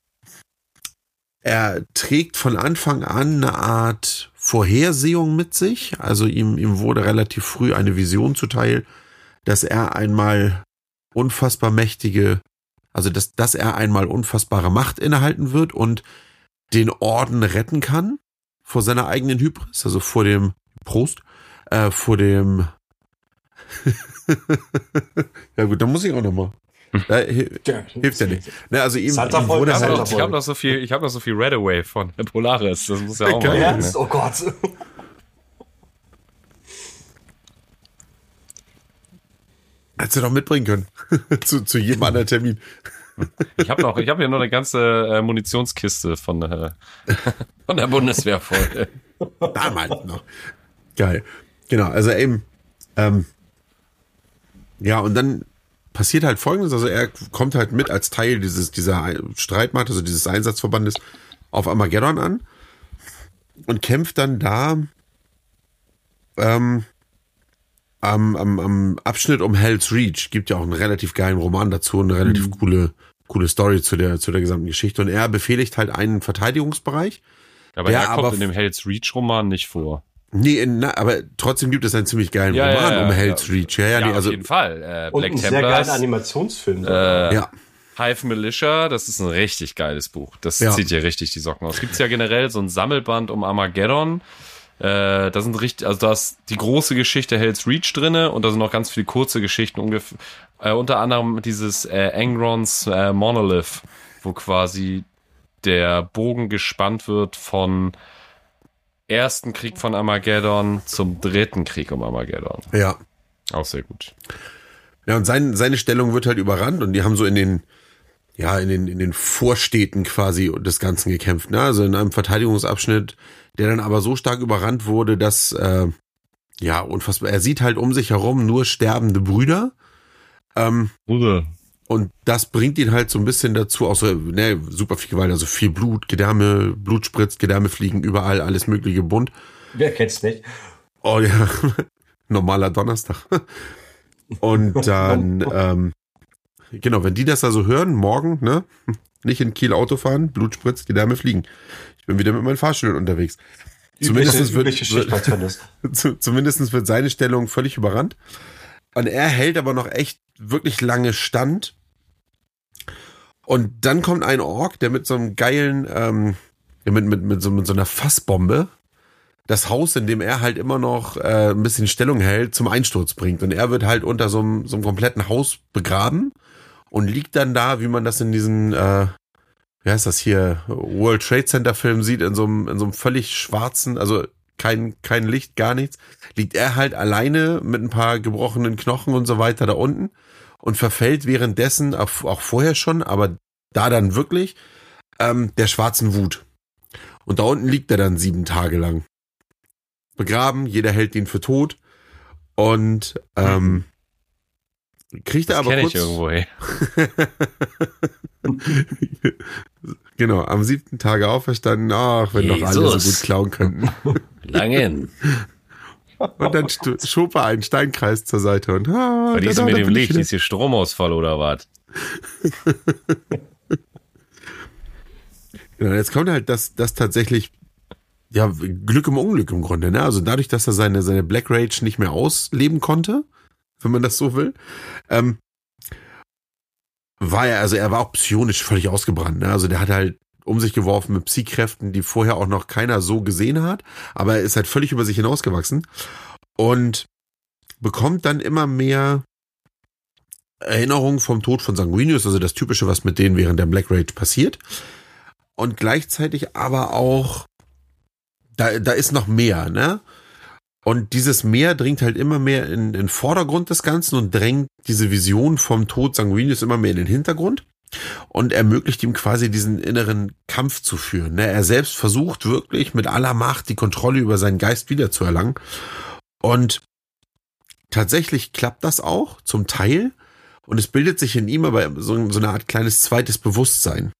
er trägt von Anfang an eine Art Vorhersehung mit sich. Also ihm, ihm wurde relativ früh eine Vision zuteil, dass er einmal unfassbar mächtige, also dass, dass er einmal unfassbare Macht innehalten wird und den Orden retten kann vor seiner eigenen Hybris, also vor dem Prost, äh, vor dem ja gut, dann muss ich auch nochmal. Da, hi- Ja, hilft ja nicht. Ne, also ihm, Santa ihm Folge, wurde Ich habe Santa halt, noch, ich hab noch so viel, ich habe noch so viel Redaway von Polaris. Das muss ja auch Geil. mal. Ernst? Ne? Oh Gott. hättest du doch mitbringen können. zu, zu jedem anderen Termin. Ich habe noch, ich habe hier noch eine ganze äh, Munitionskiste von, äh, von der Bundeswehr voll. Damals noch. Geil. Genau, also eben, ähm, ja, und dann passiert halt Folgendes, also er kommt halt mit als Teil dieses, dieser Streitmacht, also dieses Einsatzverbandes auf Armageddon an und kämpft dann da ähm, am, am, am Abschnitt um Hell's Reach. Gibt ja auch einen relativ geilen Roman dazu, eine relativ mhm. coole, coole Story zu der, zu der gesamten Geschichte. Und er befehligt halt einen Verteidigungsbereich. Aber der er kommt aber in dem Hell's Reach Roman nicht vor. Nee, in, na, aber trotzdem gibt es einen ziemlich geilen Ja, Roman ja, ja, um Hell's ja. Reach. Ja, ja, Ja, nee, auf also, jeden Fall. Äh, Und Black ein sehr geiler Templars, Animationsfilm. äh, ja. Hive Militia, das ist ein richtig geiles Buch. Das Ja. zieht hier richtig die Socken aus. Gibt's ja generell so ein Sammelband um Armageddon. Äh, da sind richtig, also da ist die große Geschichte Hell's Reach drinne und da sind noch ganz viele kurze Geschichten, ungefähr, äh, unter anderem dieses äh, Angrons äh, Monolith, wo quasi der Bogen gespannt wird von ersten Krieg von Armageddon zum dritten Krieg um Armageddon. ja. Auch sehr gut. Ja, und sein, seine Stellung wird halt überrannt und die haben so in den, ja, in den, in den Vorstädten quasi des Ganzen gekämpft, ne? Also in einem Verteidigungsabschnitt, der dann aber so stark überrannt wurde, dass, äh, ja, unfassbar, er sieht halt um sich herum nur sterbende Brüder, ähm, Bruder. und das bringt ihn halt so ein bisschen dazu, auch so, ne, super viel Gewalt, also viel Blut, Gedärme, Blut spritzt, Gedärme fliegen überall, alles mögliche bunt. Wer kennt's nicht? Oh ja, normaler Donnerstag. Und dann, ähm, genau, wenn die das also hören, morgen, ne, Nicht in Kiel Auto fahren, Blut spritzt, die Dame fliegen. Ich bin wieder mit meinen Fahrstühlen unterwegs. Zumindest wird, wird, zumindest wird seine Stellung völlig überrannt. Und er hält aber noch echt wirklich lange stand. Und dann kommt ein Ork, der mit so einem geilen, ähm, mit, mit, mit, so, mit so einer Fassbombe das Haus, in dem er halt immer noch äh, ein bisschen Stellung hält, zum Einsturz bringt. Und er wird halt unter so einem, so einem kompletten Haus begraben und liegt dann da, wie man das in diesen, äh, wie heißt das hier, World Trade Center Film sieht, in so einem, in so einem völlig schwarzen, also kein, kein Licht, gar nichts, liegt er halt alleine mit ein paar gebrochenen Knochen und so weiter da unten und verfällt währenddessen, auch, auch vorher schon, aber da dann wirklich, ähm, der schwarzen Wut. Und da unten liegt er dann sieben Tage lang. Begraben, jeder hält ihn für tot und ähm, kriegt er aber kurz... Das kenne ich irgendwo, hey. Genau, am siebten Tage auferstanden, ach, wenn Jesus. doch alle so gut klauen könnten. Langen. Und dann schob er einen Steinkreis zur Seite und... Ah, Weil die ist da, mit da dem bin ich Licht, wieder. ist hier Stromausfall oder was? Genau, jetzt kommt halt das, das tatsächlich... Ja, Glück im Unglück im Grunde, ne? Also dadurch, dass er seine, seine Black Rage nicht mehr ausleben konnte, wenn man das so will, ähm, war er, also er war auch psionisch völlig ausgebrannt, ne? Also der hat halt um sich geworfen mit Psy-Kräften, die vorher auch noch keiner so gesehen hat, aber er ist halt völlig über sich hinausgewachsen und bekommt dann immer mehr Erinnerungen vom Tod von Sanguinius, also das Typische, was mit denen während der Black Rage passiert, und gleichzeitig aber auch Da, da ist noch mehr, ne? Und dieses Mehr dringt halt immer mehr in den Vordergrund des Ganzen und drängt diese Vision vom Tod Sanguinius immer mehr in den Hintergrund und ermöglicht ihm quasi diesen inneren Kampf zu führen, ne? Er selbst versucht wirklich mit aller Macht die Kontrolle über seinen Geist wiederzuerlangen. Und tatsächlich klappt das auch zum Teil und es bildet sich in ihm aber so, so eine Art kleines zweites Bewusstsein.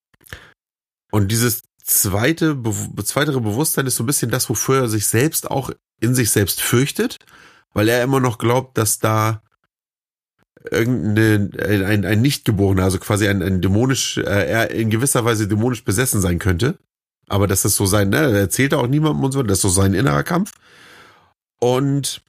Und dieses Zweite, be- zweitere Bewusstsein ist so ein bisschen das, wofür er sich selbst auch in sich selbst fürchtet, weil er immer noch glaubt, dass da irgendein ein, ein Nichtgeborener, also quasi ein, ein dämonisch, äh, er in gewisser Weise dämonisch besessen sein könnte. Aber das ist so sein, ne, er erzählt auch niemandem und so, das ist so sein innerer Kampf. Und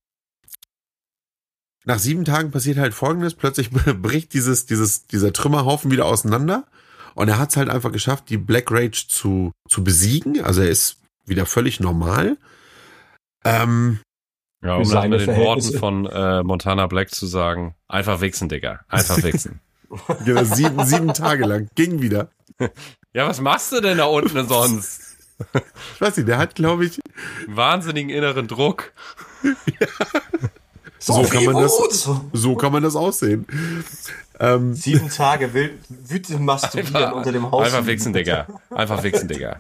nach sieben Tagen passiert halt Folgendes, plötzlich bricht dieses, dieses, dieser Trümmerhaufen wieder auseinander. Und er hat es halt einfach geschafft, die Black Rage zu, zu besiegen. Also er ist wieder völlig normal. Ähm, Ja, um das mit den Worten von äh, Montana Black zu sagen, einfach wichsen, Digga. Einfach wichsen. genau, sieben, sieben Tage lang. Ging wieder. Ja, was machst du denn da unten sonst? Ich weiß nicht, der hat, glaube ich... Wahnsinnigen inneren Druck. ja. So, so, kann man das, so kann man das aussehen. Ähm, Sieben Tage wild, wütend masturbieren einfach, unter dem Haus. Einfach wichsen, Digga. Einfach wichsen, Digga.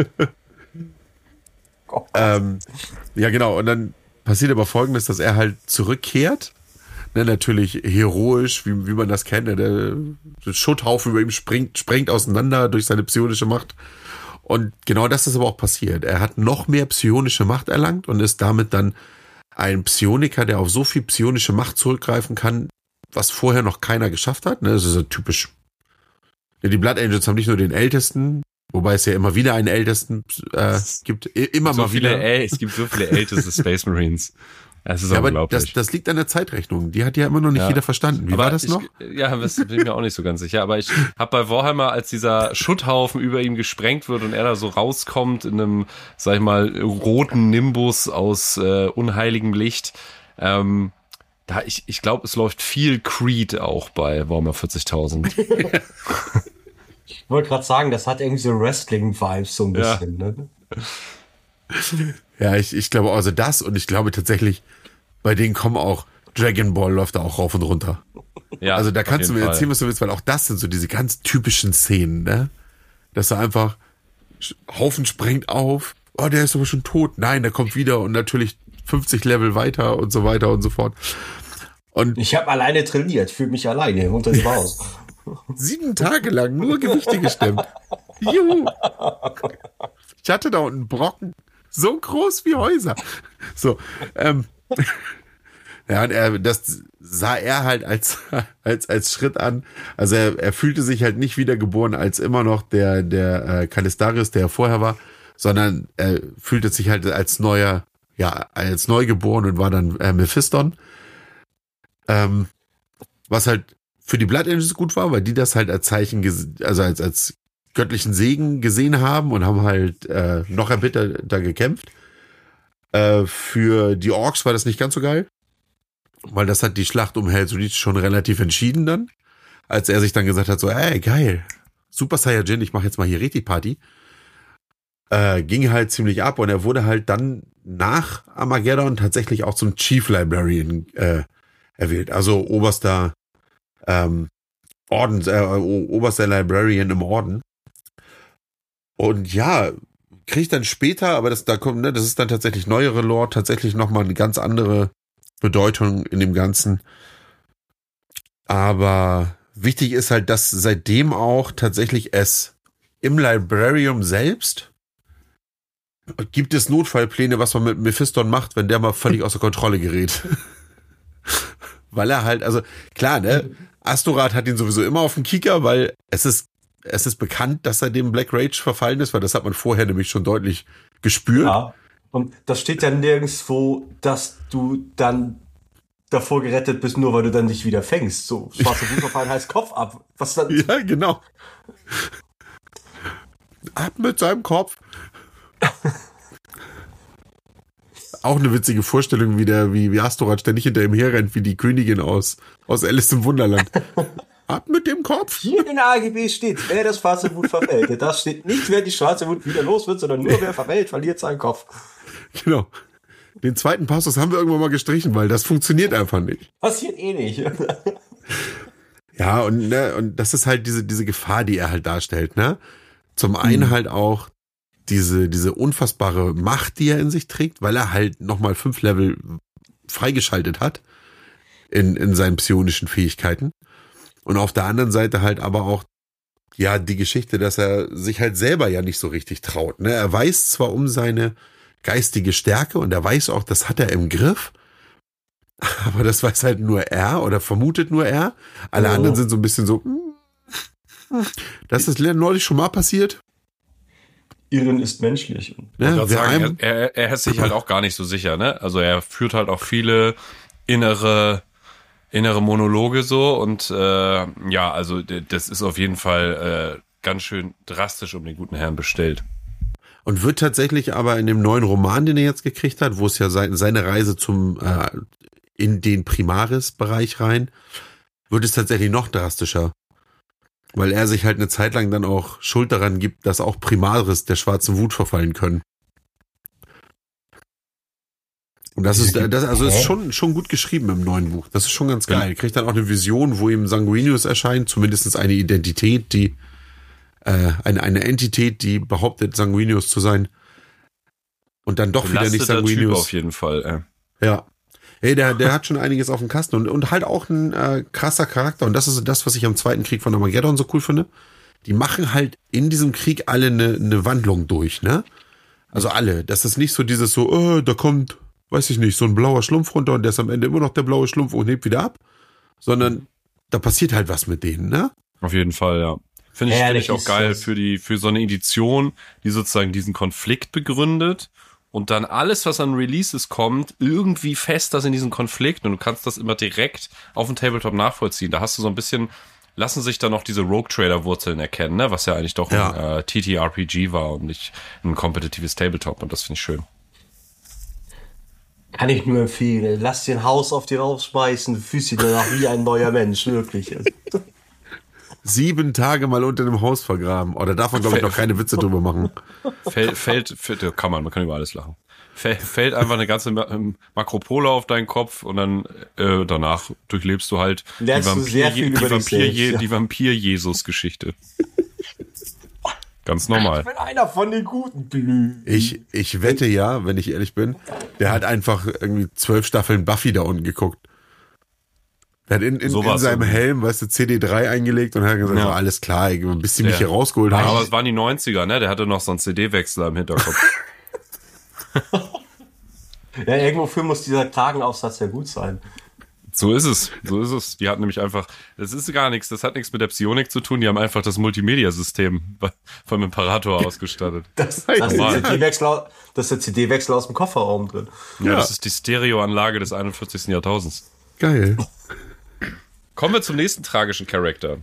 ähm, ja, genau. Und dann passiert aber Folgendes, dass er halt zurückkehrt. Ne, natürlich heroisch, wie, wie man das kennt. Der, der Schutthaufen über ihm springt, sprengt auseinander durch seine psionische Macht. Und genau das ist aber auch passiert. Er hat noch mehr psionische Macht erlangt und ist damit dann ein Psioniker, der auf so viel psionische Macht zurückgreifen kann, was vorher noch keiner geschafft hat. Das ist ja typisch. Die Blood Angels haben nicht nur den Ältesten, wobei es ja immer wieder einen Ältesten äh, gibt. Immer so mal viele, wieder. Ey, es gibt so viele älteste Space Marines. Das ist ja, aber unglaublich. das, das liegt an der Zeitrechnung. Die hat ja immer noch nicht ja. jeder verstanden. Wie aber war das ich, noch? Ja, das bin ich mir auch nicht so ganz sicher. Aber ich habe bei Warhammer, als dieser Schutthaufen über ihm gesprengt wird und er da so rauskommt in einem, sag ich mal, roten Nimbus aus äh, unheiligem Licht, ähm, da ich, ich glaube, es läuft viel Creed auch bei Warhammer vierzigtausend. Ich wollte gerade sagen, das hat irgendwie so Wrestling-Vibes so ein bisschen. Ja, ne? ja ich, ich glaube also das und ich glaube tatsächlich, bei denen kommen auch, Dragon Ball läuft da auch rauf und runter. Ja, also da kannst du mir Fall. erzählen, was du willst, weil auch das sind so diese ganz typischen Szenen, ne? Dass er einfach, Haufen sprengt auf, oh, der ist aber schon tot. Nein, der kommt wieder und natürlich fünfzig Level weiter und so weiter und so fort. Und ich habe alleine trainiert, fühle mich alleine unter dem Haus. Sieben Tage lang nur Gewichte gestemmt. Juhu. Ich hatte da unten Brocken, so groß wie Häuser. So, ähm, Ja, und er, das sah er halt als, als, als Schritt an. Also er, er fühlte sich halt nicht wiedergeboren als immer noch der, der äh, Kalistarius, der er vorher war, sondern er fühlte sich halt als neuer, ja, als neugeboren und war dann äh, Mephiston. Ähm, was halt für die Blood Angels gut war, weil die das halt als Zeichen, also als, als göttlichen Segen gesehen haben und haben halt äh, noch erbitterter gekämpft. Äh, für die Orks war das nicht ganz so geil, weil das hat die Schlacht um Hel'Solice schon relativ entschieden dann, als er sich dann gesagt hat, so, ey, geil, Super Saiyajin, ich mache jetzt mal hier Reti-Party. Äh, ging halt ziemlich ab und er wurde halt dann nach Armageddon tatsächlich auch zum Chief Librarian äh, erwählt, also oberster ähm, Orden, äh, oberster Librarian im Orden. Und ja, kriegt dann später, aber das da kommt, ne, das ist dann tatsächlich neuere Lore, tatsächlich nochmal eine ganz andere Bedeutung in dem Ganzen. Aber wichtig ist halt, dass seitdem auch tatsächlich es im Librarium selbst gibt es Notfallpläne, was man mit Mephiston macht, wenn der mal völlig außer Kontrolle gerät. Weil er halt, also klar, ne, Astorath hat ihn sowieso immer auf dem Kieker, weil es ist Es ist bekannt, dass er dem Black Rage verfallen ist, weil das hat man vorher nämlich schon deutlich gespürt. Ja, und das steht ja nirgendwo, dass du dann davor gerettet bist, nur weil du dann nicht wieder fängst. So, schwarze Blutverfallen heißt Kopf ab. Was dann? Ja, genau. Ab mit seinem Kopf. Auch eine witzige Vorstellung, wie der, wie, wie Astorath ständig hinter ihm herrennt, wie die Königin aus, aus Alice im Wunderland. Ab mit dem Kopf. Hier in der A G B steht, wer das schwarze Blut verfällt. Da steht nicht, wer die schwarze Blut wieder los wird, sondern nur wer verfällt, verliert seinen Kopf. Genau. Den zweiten Passus haben wir irgendwann mal gestrichen, weil das funktioniert einfach nicht. Passiert eh nicht. Ja, und, ne, und das ist halt diese, diese Gefahr, die er halt darstellt, ne? Zum einen mhm. halt auch diese, diese unfassbare Macht, die er in sich trägt, weil er halt nochmal fünf Level freigeschaltet hat in, in seinen psionischen Fähigkeiten. Und auf der anderen Seite halt aber auch, ja, die Geschichte, dass er sich halt selber ja nicht so richtig traut, ne? Er weiß zwar um seine geistige Stärke und er weiß auch, das hat er im Griff, aber das weiß halt nur er oder vermutet nur er. Alle oh. anderen sind so ein bisschen so, das ist neulich schon mal passiert. Irren ist menschlich. Ja, sagen, er, er, er ist sich halt auch gar nicht so sicher, ne? Also er führt halt auch viele innere innere Monologe so und äh, ja, also das ist auf jeden Fall äh, ganz schön drastisch um den guten Herrn bestellt. Und wird tatsächlich aber in dem neuen Roman, den er jetzt gekriegt hat, wo es ja sein, seine Reise zum äh, in den Primaris-Bereich rein, wird es tatsächlich noch drastischer. Weil er sich halt eine Zeit lang dann auch Schuld daran gibt, dass auch Primaris der schwarzen Wut verfallen können. Und das ist, das, also ist schon, schon gut geschrieben im neuen Buch. Das ist schon ganz geil. Er kriegt dann auch eine Vision, wo ihm Sanguinius erscheint, zumindest eine Identität, die, äh, eine, eine Entität, die behauptet, Sanguinius zu sein. Und dann doch wieder nicht Sanguinius. Typ auf jeden Fall, äh. Ja. Hey, der, der hat schon einiges auf dem Kasten und, und halt auch ein äh, krasser Charakter. Und das ist das, was ich am zweiten Krieg von Armageddon so cool finde. Die machen halt in diesem Krieg alle eine, eine Wandlung durch, ne? Also alle. Das ist nicht so dieses so, oh, da kommt, weiß ich nicht, so ein blauer Schlumpf runter und der ist am Ende immer noch der blaue Schlumpf und hebt wieder ab. Sondern da passiert halt was mit denen, ne? Auf jeden Fall, ja. Finde ich, find ich auch geil für die, für so eine Edition, die sozusagen diesen Konflikt begründet. Und dann alles, was an Releases kommt, irgendwie fest das in diesen Konflikt und du kannst das immer direkt auf dem Tabletop nachvollziehen. Da hast du so ein bisschen, lassen sich da noch diese Rogue-Trader-Wurzeln erkennen, ne? Was ja eigentlich doch ja. ein äh, T T R P G war und nicht ein kompetitives Tabletop und das finde ich schön. Kann ich nur empfehlen. Lass dir ein Haus auf dir rausschmeißen, du fühlst dich danach wie ein neuer Mensch, wirklich. Sieben Tage mal unter einem Haus vergraben. Oder darf man, glaube ich, noch keine Witze drüber machen. Fällt, fällt, fällt, kann man, man kann über alles lachen. Fällt, fällt einfach eine ganze Makropole auf deinen Kopf und dann äh, danach durchlebst du halt die Vampir, die Vampir, die Vampir-Jesus-Geschichte. Ganz normal. Ich bin einer von den guten Blühen. Ich, ich wette ja, wenn ich ehrlich bin, der hat einfach irgendwie zwölf Staffeln Buffy da unten geguckt. Der hat in, in, so in seinem so. Helm, weißt du, C D drei eingelegt und hat gesagt, ja. so, alles klar, bis die mich ja. hier rausgeholt haben. Aber es waren die neunziger, ne? Der hatte noch so einen C D-Wechsler im Hinterkopf. Ja, irgendwofür muss dieser Kragenaufsatz ja gut sein. So ist es, so ist es. Die hatten nämlich einfach, das ist gar nichts, das hat nichts mit der Psionik zu tun, die haben einfach das Multimedia-System vom Imperator ausgestattet. Das, das, ist der C D-Wechsel, das ist der C D-Wechsel aus dem Kofferraum drin. Ja, ja, das ist die Stereoanlage des einundvierzigsten Jahrtausends. Geil. Kommen wir zum nächsten tragischen Charakter.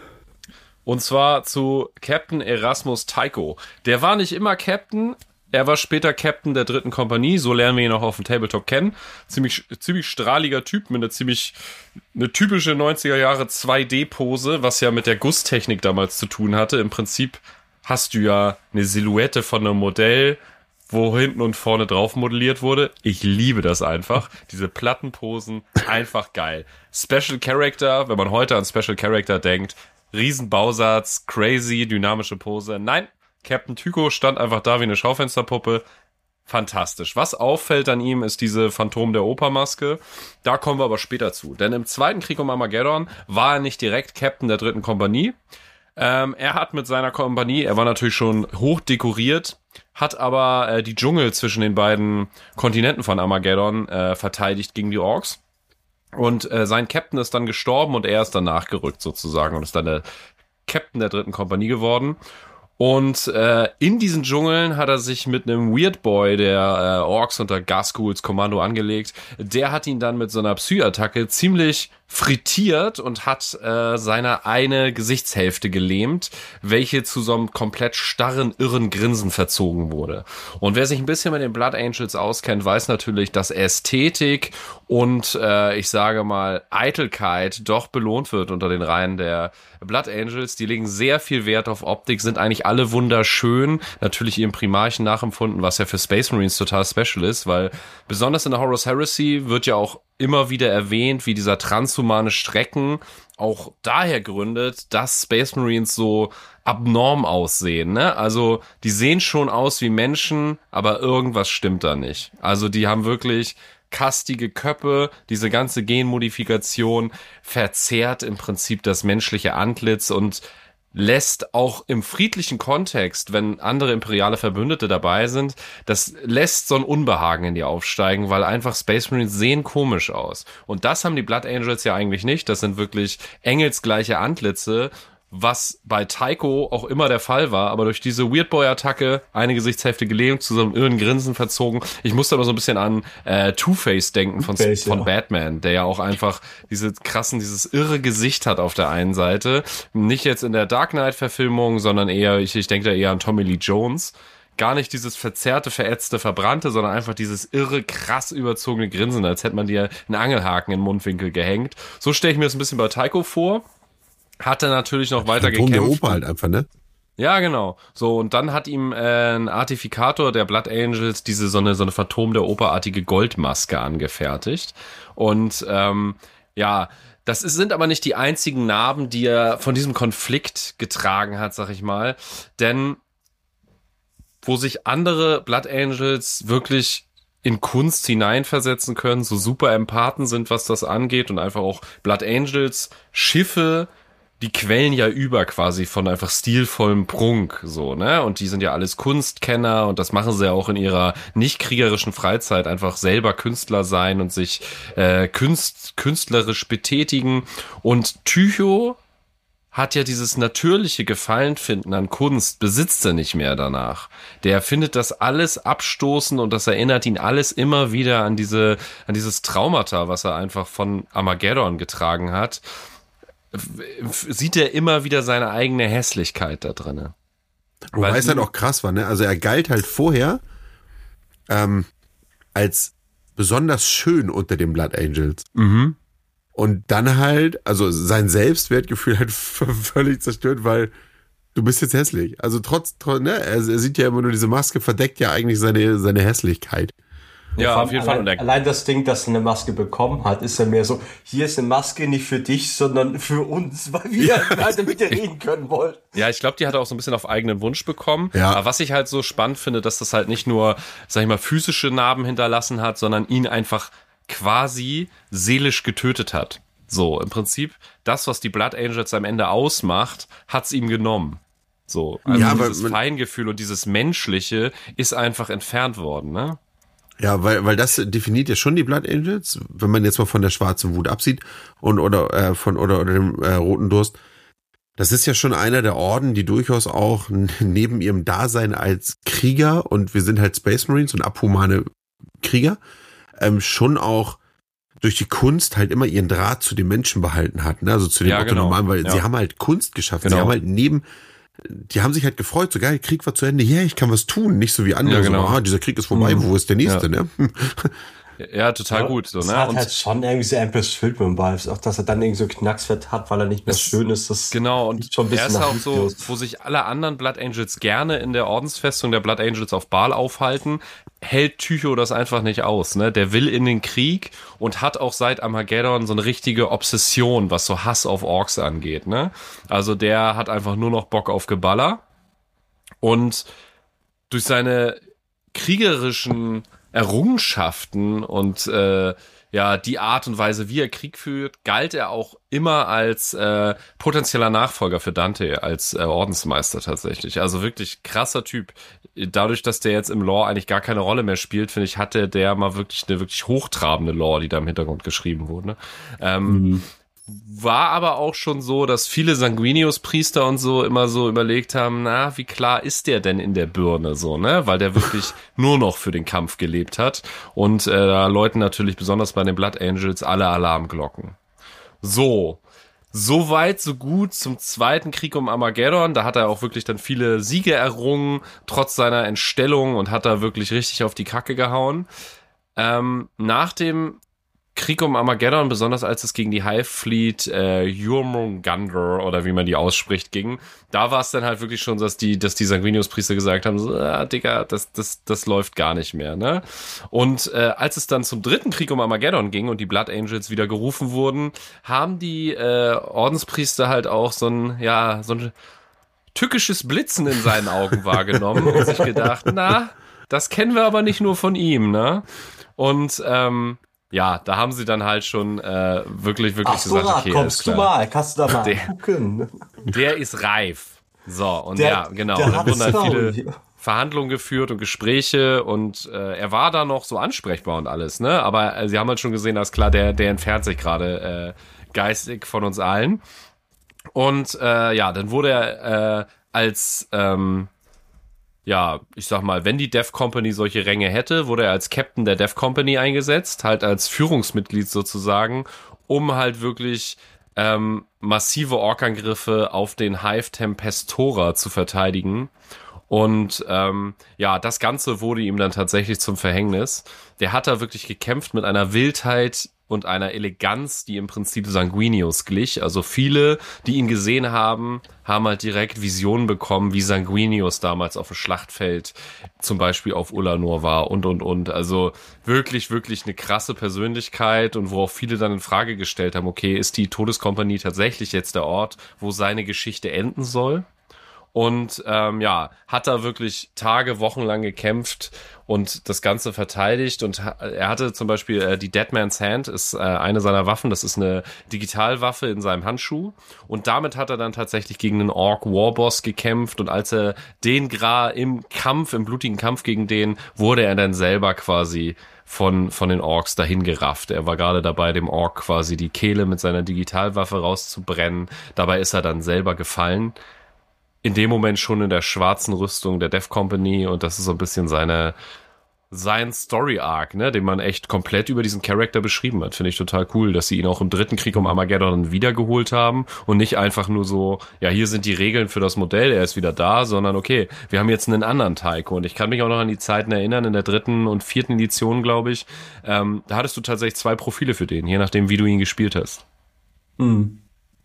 Und zwar zu Captain Erasmus Tycho. Der war nicht immer Captain, er war später Captain der dritten Kompanie, so lernen wir ihn auch auf dem Tabletop kennen. Ziemlich, ziemlich strahliger Typ mit einer ziemlich, eine typische neunziger Jahre zwei D-Pose, was ja mit der Gusstechnik damals zu tun hatte. Im Prinzip hast du ja eine Silhouette von einem Modell, wo hinten und vorne drauf modelliert wurde. Ich liebe das einfach. Diese Plattenposen, einfach geil. Special Character, wenn man heute an Special Character denkt, Riesenbausatz, crazy, dynamische Pose. Nein, Captain Tycho stand einfach da wie eine Schaufensterpuppe. Fantastisch. Was auffällt an ihm, ist diese Phantom der Oper-Maske. Da kommen wir aber später zu. Denn im Zweiten Krieg um Armageddon war er nicht direkt Captain der dritten Kompanie. Ähm, er hat mit seiner Kompanie, er war natürlich schon hoch dekoriert, hat aber äh, die Dschungel zwischen den beiden Kontinenten von Armageddon äh, verteidigt gegen die Orks. Und äh, sein Captain ist dann gestorben und er ist dann nachgerückt sozusagen und ist dann der Captain der dritten Kompanie geworden. Und äh, in diesen Dschungeln hat er sich mit einem Weird Boy der äh, Orks unter Gaskuls Kommando angelegt. Der hat ihn dann mit so einer Psy-Attacke ziemlich frittiert und hat äh, seine eine Gesichtshälfte gelähmt, welche zu so einem komplett starren, irren Grinsen verzogen wurde. Und wer sich ein bisschen mit den Blood Angels auskennt, weiß natürlich, dass Ästhetik und äh, ich sage mal Eitelkeit doch belohnt wird unter den Reihen der Blood Angels. Die legen sehr viel Wert auf Optik, sind eigentlich alle wunderschön, natürlich ihrem Primarchen nachempfunden, was ja für Space Marines total special ist, weil besonders in der Horus Heresy wird ja auch immer wieder erwähnt, wie dieser transhumane Schrecken auch daher gründet, dass Space Marines so abnorm aussehen, ne? Also die sehen schon aus wie Menschen, aber irgendwas stimmt da nicht. Also die haben wirklich kastige Köpfe, diese ganze Genmodifikation verzerrt im Prinzip das menschliche Antlitz und lässt auch im friedlichen Kontext, wenn andere imperiale Verbündete dabei sind, das lässt so ein Unbehagen in dir aufsteigen, weil einfach Space Marines sehen komisch aus. Und das haben die Blood Angels ja eigentlich nicht. Das sind wirklich engelsgleiche Antlitze, was bei Tycho auch immer der Fall war, aber durch diese Weird Boy-Attacke eine Gesichtshälfte gelähmt, zu so einem irren Grinsen verzogen. Ich musste aber so ein bisschen an äh, Two-Face denken von, Face, von ja. Batman, der ja auch einfach diese krassen, dieses irre Gesicht hat auf der einen Seite. Nicht jetzt in der Dark Knight-Verfilmung, sondern eher, ich, ich denke da eher an Tommy Lee Jones. Gar nicht dieses verzerrte, verätzte, verbrannte, sondern einfach dieses irre, krass überzogene Grinsen, als hätte man dir einen Angelhaken in den Mundwinkel gehängt. So stelle ich mir das ein bisschen bei Tycho vor. Hat er natürlich noch weiter gekämpft. Der Opa halt einfach, ne? Ja, genau. So, und dann hat ihm äh, ein Artifikator der Blood Angels diese so eine, so eine Phantom der Operartige Goldmaske angefertigt. Und ähm, ja, das ist, sind aber nicht die einzigen Narben, die er von diesem Konflikt getragen hat, sag ich mal. Denn wo sich andere Blood Angels wirklich in Kunst hineinversetzen können, so super Empathen sind, was das angeht und einfach auch Blood Angels Schiffe, die quellen ja über quasi von einfach stilvollem Prunk, so, ne? Und die sind ja alles Kunstkenner und das machen sie ja auch in ihrer nicht kriegerischen Freizeit, einfach selber Künstler sein und sich äh, künst, künstlerisch betätigen. Und Tycho hat ja dieses natürliche Gefallenfinden an Kunst, besitzt er nicht mehr danach. Der findet das alles abstoßend und das erinnert ihn alles immer wieder an diese, an dieses Traumata, was er einfach von Armageddon getragen hat. Sieht er immer wieder seine eigene Hässlichkeit da drinne. Wobei es halt auch krass war, ne? Also er galt halt vorher ähm, als besonders schön unter den Blood Angels. Mhm. Und dann halt, also sein Selbstwertgefühl halt völlig zerstört, weil du bist jetzt hässlich. Also trotz, trotz ne? Er, er sieht ja immer nur, diese Maske verdeckt ja eigentlich seine, seine Hässlichkeit. Ja, auf jeden Fall. Allein, allein das Ding, dass er eine Maske bekommen hat, ist ja mehr so, hier ist eine Maske nicht für dich, sondern für uns, weil wir ja. halt mit dir reden können wollen. Ja, ich glaube, die hat er auch so ein bisschen auf eigenen Wunsch bekommen. Ja. Aber was ich halt so spannend finde, dass das halt nicht nur, sag ich mal, physische Narben hinterlassen hat, sondern ihn einfach quasi seelisch getötet hat. So, im Prinzip, das, was die Blood Angels am Ende ausmacht, hat's ihm genommen. So, also ja, dieses aber man, Feingefühl und dieses Menschliche ist einfach entfernt worden, ne? Ja, weil, weil das definiert ja schon die Blood Angels, wenn man jetzt mal von der schwarzen Wut absieht und oder äh, von oder oder dem äh, roten Durst. Das ist ja schon einer der Orden, die durchaus auch neben ihrem Dasein als Krieger, und wir sind halt Space Marines und abhumane Krieger, ähm, schon auch durch die Kunst halt immer ihren Draht zu den Menschen behalten hat, ne? Also zu den ja, Otto genau. Normalen, weil ja. sie haben halt Kunst geschaffen. Genau. Sie haben halt neben, die haben sich halt gefreut, so geil, Krieg war zu Ende, ja, ich kann was tun, nicht so wie andere, ja, genau. so, ah, dieser Krieg ist vorbei, mhm. wo ist der nächste, ja. ne? Ja, total ja, gut. So, das ne? hat und halt schon irgendwie so Empress Schildbirnen-Vibes. Auch, dass er dann irgendwie so Knacksfett hat, weil er nicht mehr das, schön ist. Das genau, und schon ein bisschen er ist nach auch so, wo sich alle anderen Blood Angels gerne in der Ordensfestung der Blood Angels auf Baal aufhalten, hält Tycho das einfach nicht aus. Ne? Der will in den Krieg und hat auch seit Armageddon so eine richtige Obsession, was so Hass auf Orks angeht. Ne? Also der hat einfach nur noch Bock auf Geballer. Und durch seine kriegerischen Errungenschaften und äh, ja die Art und Weise, wie er Krieg führt, galt er auch immer als äh, potenzieller Nachfolger für Dante, als äh, Ordensmeister tatsächlich. Also wirklich krasser Typ. Dadurch, dass der jetzt im Lore eigentlich gar keine Rolle mehr spielt, finde ich, hatte der mal wirklich eine wirklich hochtrabende Lore, die da im Hintergrund geschrieben wurde. Ne? Ähm, mhm. War aber auch schon so, dass viele Sanguinius-Priester und so immer so überlegt haben, na, wie klar ist der denn in der Birne so, ne? Weil der wirklich nur noch für den Kampf gelebt hat. Und äh, da läuten natürlich besonders bei den Blood Angels alle Alarmglocken. So, so weit, so gut zum zweiten Krieg um Armageddon. Da hat er auch wirklich dann viele Siege errungen, trotz seiner Entstellung, und hat da wirklich richtig auf die Kacke gehauen. Ähm, nach dem Krieg um Armageddon, besonders als es gegen die Hive Fleet äh, Jormungandr oder wie man die ausspricht ging, da war es dann halt wirklich schon, dass die, dass die Sanguinius-Priester gesagt haben, so, ah, Digga, das, das, das läuft gar nicht mehr, ne? Und äh, als es dann zum dritten Krieg um Armageddon ging und die Blood Angels wieder gerufen wurden, haben die äh, Ordenspriester halt auch so ein, ja, so ein tückisches Blitzen in seinen Augen wahrgenommen und sich gedacht, na, das kennen wir aber nicht nur von ihm, ne? Und ähm, ja, da haben sie dann halt schon äh, wirklich, wirklich Ach, gesagt, okay, kommst ist klar. du mal, kannst du da mal der, gucken. Der ist reif. So, und der, ja, genau. Der da wurden halt viele Story. Verhandlungen geführt und Gespräche, und äh, er war da noch so ansprechbar und alles, ne? Aber äh, sie haben halt schon gesehen, dass klar, der, der entfernt sich gerade äh, geistig von uns allen. Und äh, ja, dann wurde er äh, als ähm, ja, ich sag mal, wenn die Death Company solche Ränge hätte, wurde er als Captain der Death Company eingesetzt, halt als Führungsmitglied sozusagen, um halt wirklich ähm, massive Orkangriffe auf den Hive Tempestora zu verteidigen. Und ähm, ja, das Ganze wurde ihm dann tatsächlich zum Verhängnis. Der hat da wirklich gekämpft mit einer Wildheit und einer Eleganz, die im Prinzip Sanguinius glich. Also viele, die ihn gesehen haben, haben halt direkt Visionen bekommen, wie Sanguinius damals auf dem Schlachtfeld zum Beispiel auf Ulanor war und, und, und. Also wirklich, wirklich eine krasse Persönlichkeit, und wo auch viele dann in Frage gestellt haben, okay, ist die Todeskompanie tatsächlich jetzt der Ort, wo seine Geschichte enden soll? Und ähm, ja, hat da wirklich Tage, Wochen lang gekämpft und das Ganze verteidigt. Und er hatte zum Beispiel äh, die Deadman's Hand, ist äh, eine seiner Waffen. Das ist eine Digitalwaffe in seinem Handschuh. Und damit hat er dann tatsächlich gegen einen Ork-Warboss gekämpft. Und als er den gra im Kampf, im blutigen Kampf gegen den, wurde er dann selber quasi von von den Orks dahin gerafft. Er war gerade dabei, dem Ork quasi die Kehle mit seiner Digitalwaffe rauszubrennen. Dabei ist er dann selber gefallen. In dem Moment schon in der schwarzen Rüstung der Death Company, und das ist so ein bisschen seine sein Story-Arc, ne, den man echt komplett über diesen Charakter beschrieben hat. Finde ich total cool, dass sie ihn auch im dritten Krieg um Armageddon wiedergeholt haben und nicht einfach nur so, ja, hier sind die Regeln für das Modell, er ist wieder da, sondern okay, wir haben jetzt einen anderen Tycho. Und ich kann mich auch noch an die Zeiten erinnern, in der dritten und vierten Edition, glaube ich, ähm, da hattest du tatsächlich zwei Profile für den, je nachdem, wie du ihn gespielt hast. Mhm.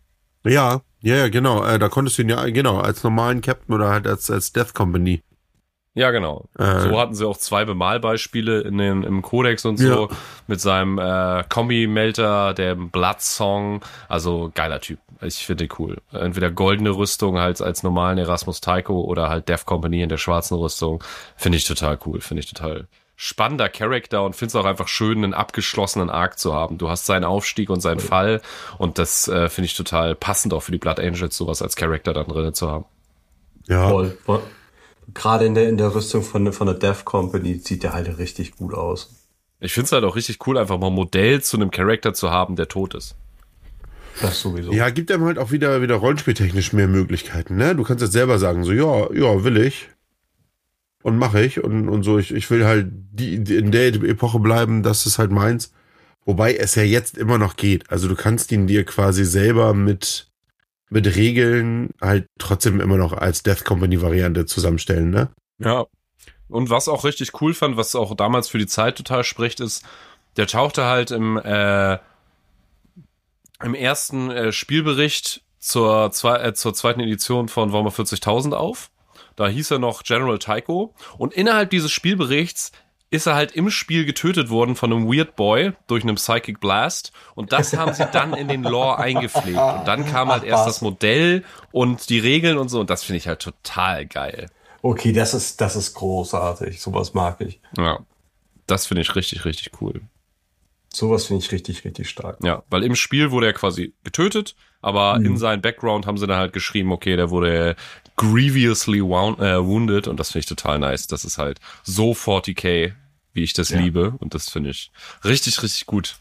Ja, ja, ja, genau. Äh, da konntest du ihn ja, genau, als normalen Captain oder halt als, als Death Company. Ja, genau. Äh, so hatten sie auch zwei Bemalbeispiele in den, im Codex und so, ja. Mit seinem äh, Kombi-Melter, dem Blood Song. Also geiler Typ. Ich finde den cool. Entweder goldene Rüstung halt als normalen Erasmus Tycho oder halt Death Company in der schwarzen Rüstung. Finde ich total cool. Finde ich total spannender Charakter, und finde es auch einfach schön, einen abgeschlossenen Arc zu haben. Du hast seinen Aufstieg und seinen Fall, und das äh, finde ich total passend auch für die Blood Angels, sowas als Charakter dann drin zu haben. Ja. Voll, voll. Gerade in der, in der Rüstung von, von der Death Company sieht der halt richtig gut aus. Ich finde es halt auch richtig cool, einfach mal ein Modell zu einem Charakter zu haben, der tot ist. Das sowieso. Ja, gibt einem halt auch wieder, wieder rollenspieltechnisch mehr Möglichkeiten, ne? Du kannst jetzt selber sagen, so, ja, ja, will ich. Und mache ich. Und, und so, ich, ich will halt die, die, in der Epoche bleiben, das ist halt meins. Wobei es ja jetzt immer noch geht. Also du kannst ihn dir quasi selber mit, mit Regeln halt trotzdem immer noch als Death Company Variante zusammenstellen, ne? Ja. Und was auch richtig cool fand, was auch damals für die Zeit total spricht, ist, der tauchte halt im, äh, im ersten äh, Spielbericht zur, zwei, äh, zur zweiten Edition von Warhammer vierzigtausend auf. Da hieß er noch General Tycho. Und innerhalb dieses Spielberichts ist er halt im Spiel getötet worden von einem Weird Boy durch einen Psychic Blast. Und das haben sie dann in den Lore eingepflegt. Und dann kam halt erst das Modell und die Regeln und so. Und das finde ich halt total geil. Okay, das ist, das ist großartig. Sowas mag ich. Ja, das finde ich richtig, richtig cool. Sowas finde ich richtig, richtig stark. Ja, weil im Spiel wurde er quasi getötet, aber mhm. in seinen Background haben sie dann halt geschrieben, okay, der wurde grievously wound, äh, wounded und das finde ich total nice. Das ist halt so forty K, wie ich das ja. liebe und das finde ich richtig, richtig gut.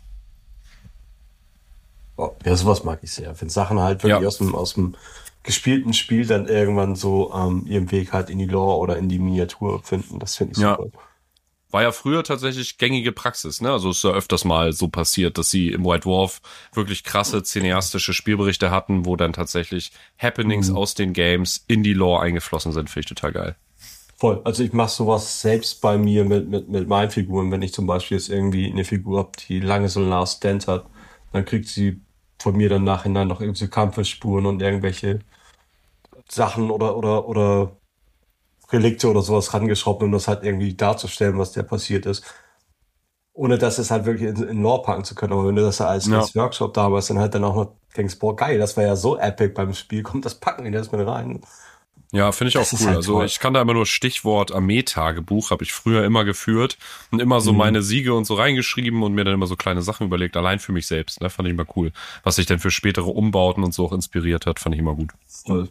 Oh, ja, sowas mag ich sehr. Wenn Sachen halt wirklich ja. aus dem, aus dem gespielten Spiel dann irgendwann so ähm, ihren Weg halt in die Lore oder in die Miniatur finden, das finde ich super. Ja. War ja früher tatsächlich gängige Praxis, ne? Also es ist ja öfters mal so passiert, dass sie im White Dwarf wirklich krasse cineastische Spielberichte hatten, wo dann tatsächlich Happenings mhm. aus den Games in die Lore eingeflossen sind. Finde ich total geil. Voll. Also ich mache sowas selbst bei mir mit, mit, mit meinen Figuren. Wenn ich zum Beispiel jetzt irgendwie eine Figur habe, die lange so einen Last Stand hat, dann kriegt sie von mir dann nachhinein noch irgendwelche Kampfesspuren und irgendwelche Sachen oder, oder, oder Relikte oder sowas rangeschraubt, um das halt irgendwie darzustellen, was da passiert ist. Ohne dass es halt wirklich in, in Lore packen zu können. Aber wenn du das als, ja. als Workshop da hast, dann halt dann auch noch denkst, boah, geil, das war ja so epic beim Spiel, kommt das packen wir das mit rein. Ja, finde ich auch das cool. Halt also toll. Ich kann da immer nur Stichwort Armeetagebuch, habe ich früher immer geführt und immer so mhm. meine Siege und so reingeschrieben und mir dann immer so kleine Sachen überlegt, allein für mich selbst. Ne? Fand ich immer cool. Was sich dann für spätere Umbauten und so auch inspiriert hat, fand ich immer gut. Voll.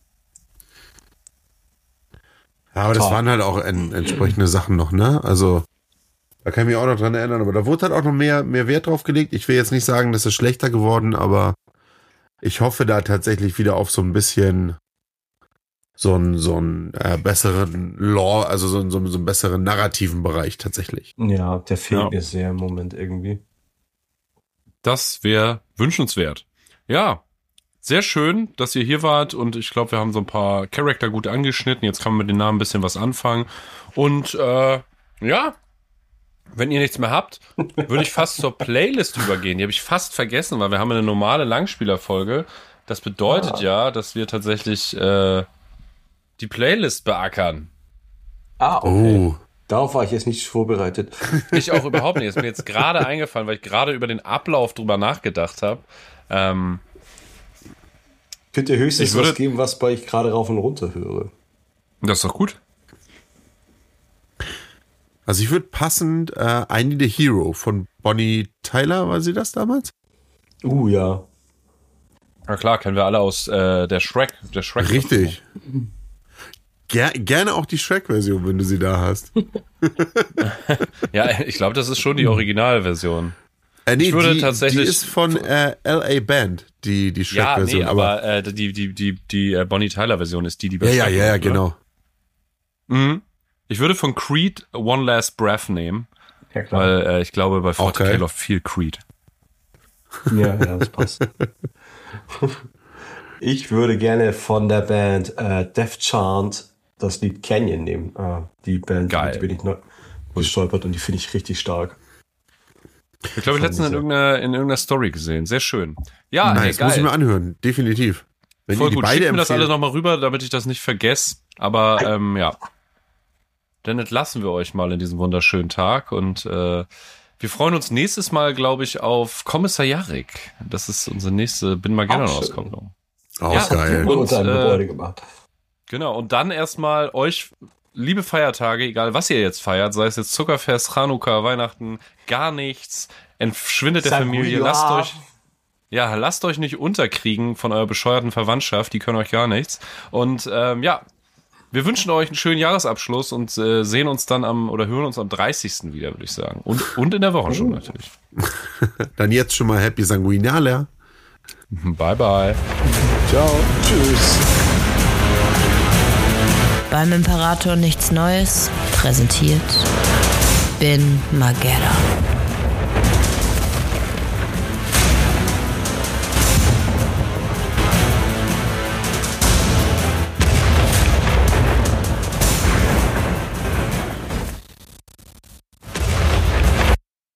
Ja, aber das Top. waren halt auch en- entsprechende Sachen noch, ne? Also, da kann ich mich auch noch dran erinnern, aber da wurde halt auch noch mehr, mehr Wert drauf gelegt. Ich will jetzt nicht sagen, das ist schlechter geworden, aber ich hoffe da tatsächlich wieder auf so ein bisschen so einen, so einen äh, besseren Lore, also so, so, so einen besseren narrativen Bereich tatsächlich. Ja, der fehlt ja. mir sehr im Moment irgendwie. Das wäre wünschenswert. Ja. Sehr schön, dass ihr hier wart und ich glaube, wir haben so ein paar Charakter gut angeschnitten. Jetzt kann man mit den Namen ein bisschen was anfangen. Und äh, ja, wenn ihr nichts mehr habt, würde ich fast zur Playlist übergehen. Die habe ich fast vergessen, weil wir haben eine normale Langspielerfolge. Das bedeutet ah. ja, dass wir tatsächlich äh, die Playlist beackern. Ah, okay. Oh. Darauf war ich jetzt nicht vorbereitet. Ich auch überhaupt nicht. Das ist mir jetzt gerade eingefallen, weil ich gerade über den Ablauf drüber nachgedacht habe. Ähm, Könnt ihr höchstens was geben, was bei ich gerade rauf und runter höre. Das ist doch gut. Also ich würde passend äh, I Need a Hero von Bonnie Tyler, war sie das damals? Uh, ja. Na klar, kennen wir alle aus äh, der Shrek. Der Shrek Richtig. Ger- gerne auch die Shrek-Version, wenn du sie da hast. Ja, ich glaube, das ist schon die Originalversion. Äh, nee, ich würde die, tatsächlich, die ist von äh, L A Band, die, die Shrek-Version. Ja, nee, aber, aber äh, die, die, die, die äh, Bonnie Tyler-Version ist die, die bei Ja, ja, Shrek ja, ja, kommt, genau. Mhm. Ich würde von Creed One Last Breath nehmen. Ja, klar. Weil äh, ich glaube, bei forty K okay. läuft viel Creed. Ja, ja, das passt. Ich würde gerne von der Band äh, Death Chant das Lied Canyon nehmen. Äh, die Band, Geil. die bin ich noch gestolpert und die finde ich richtig stark. Ich glaube, ich letztens in irgendeiner, in irgendeiner Story gesehen. Sehr schön. Ja, nice, hey, geil. Muss ich mir anhören, definitiv. Wenn Voll ihr die gut. beide Schickt mir das empfehlt- alles nochmal rüber, damit ich das nicht vergesse. Aber ähm, ja, dann entlassen wir euch mal in diesen wunderschönen Tag und äh, wir freuen uns nächstes Mal, glaube ich, auf Kommissar Jarek. Das ist unsere nächste Bin Magellan-Auskopplung. Auch Ja, geil. Und, Und, und ein äh, Gebäude gemacht. Genau, und dann erstmal euch, liebe Feiertage, egal was ihr jetzt feiert, sei es jetzt Zuckerfest, Chanukka, Weihnachten, gar nichts, entschwindet der Familie, lasst euch, ja, lasst euch nicht unterkriegen von eurer bescheuerten Verwandtschaft, die können euch gar nichts. Und ähm, ja, wir wünschen euch einen schönen Jahresabschluss und äh, sehen uns dann am, oder hören uns am dreißigsten wieder, würde ich sagen. Und, und in der Woche schon natürlich. Dann jetzt schon mal Happy Sanguinale. Bye, bye. Ciao. Tschüss. Beim Imperator nichts Neues präsentiert Bin Margera.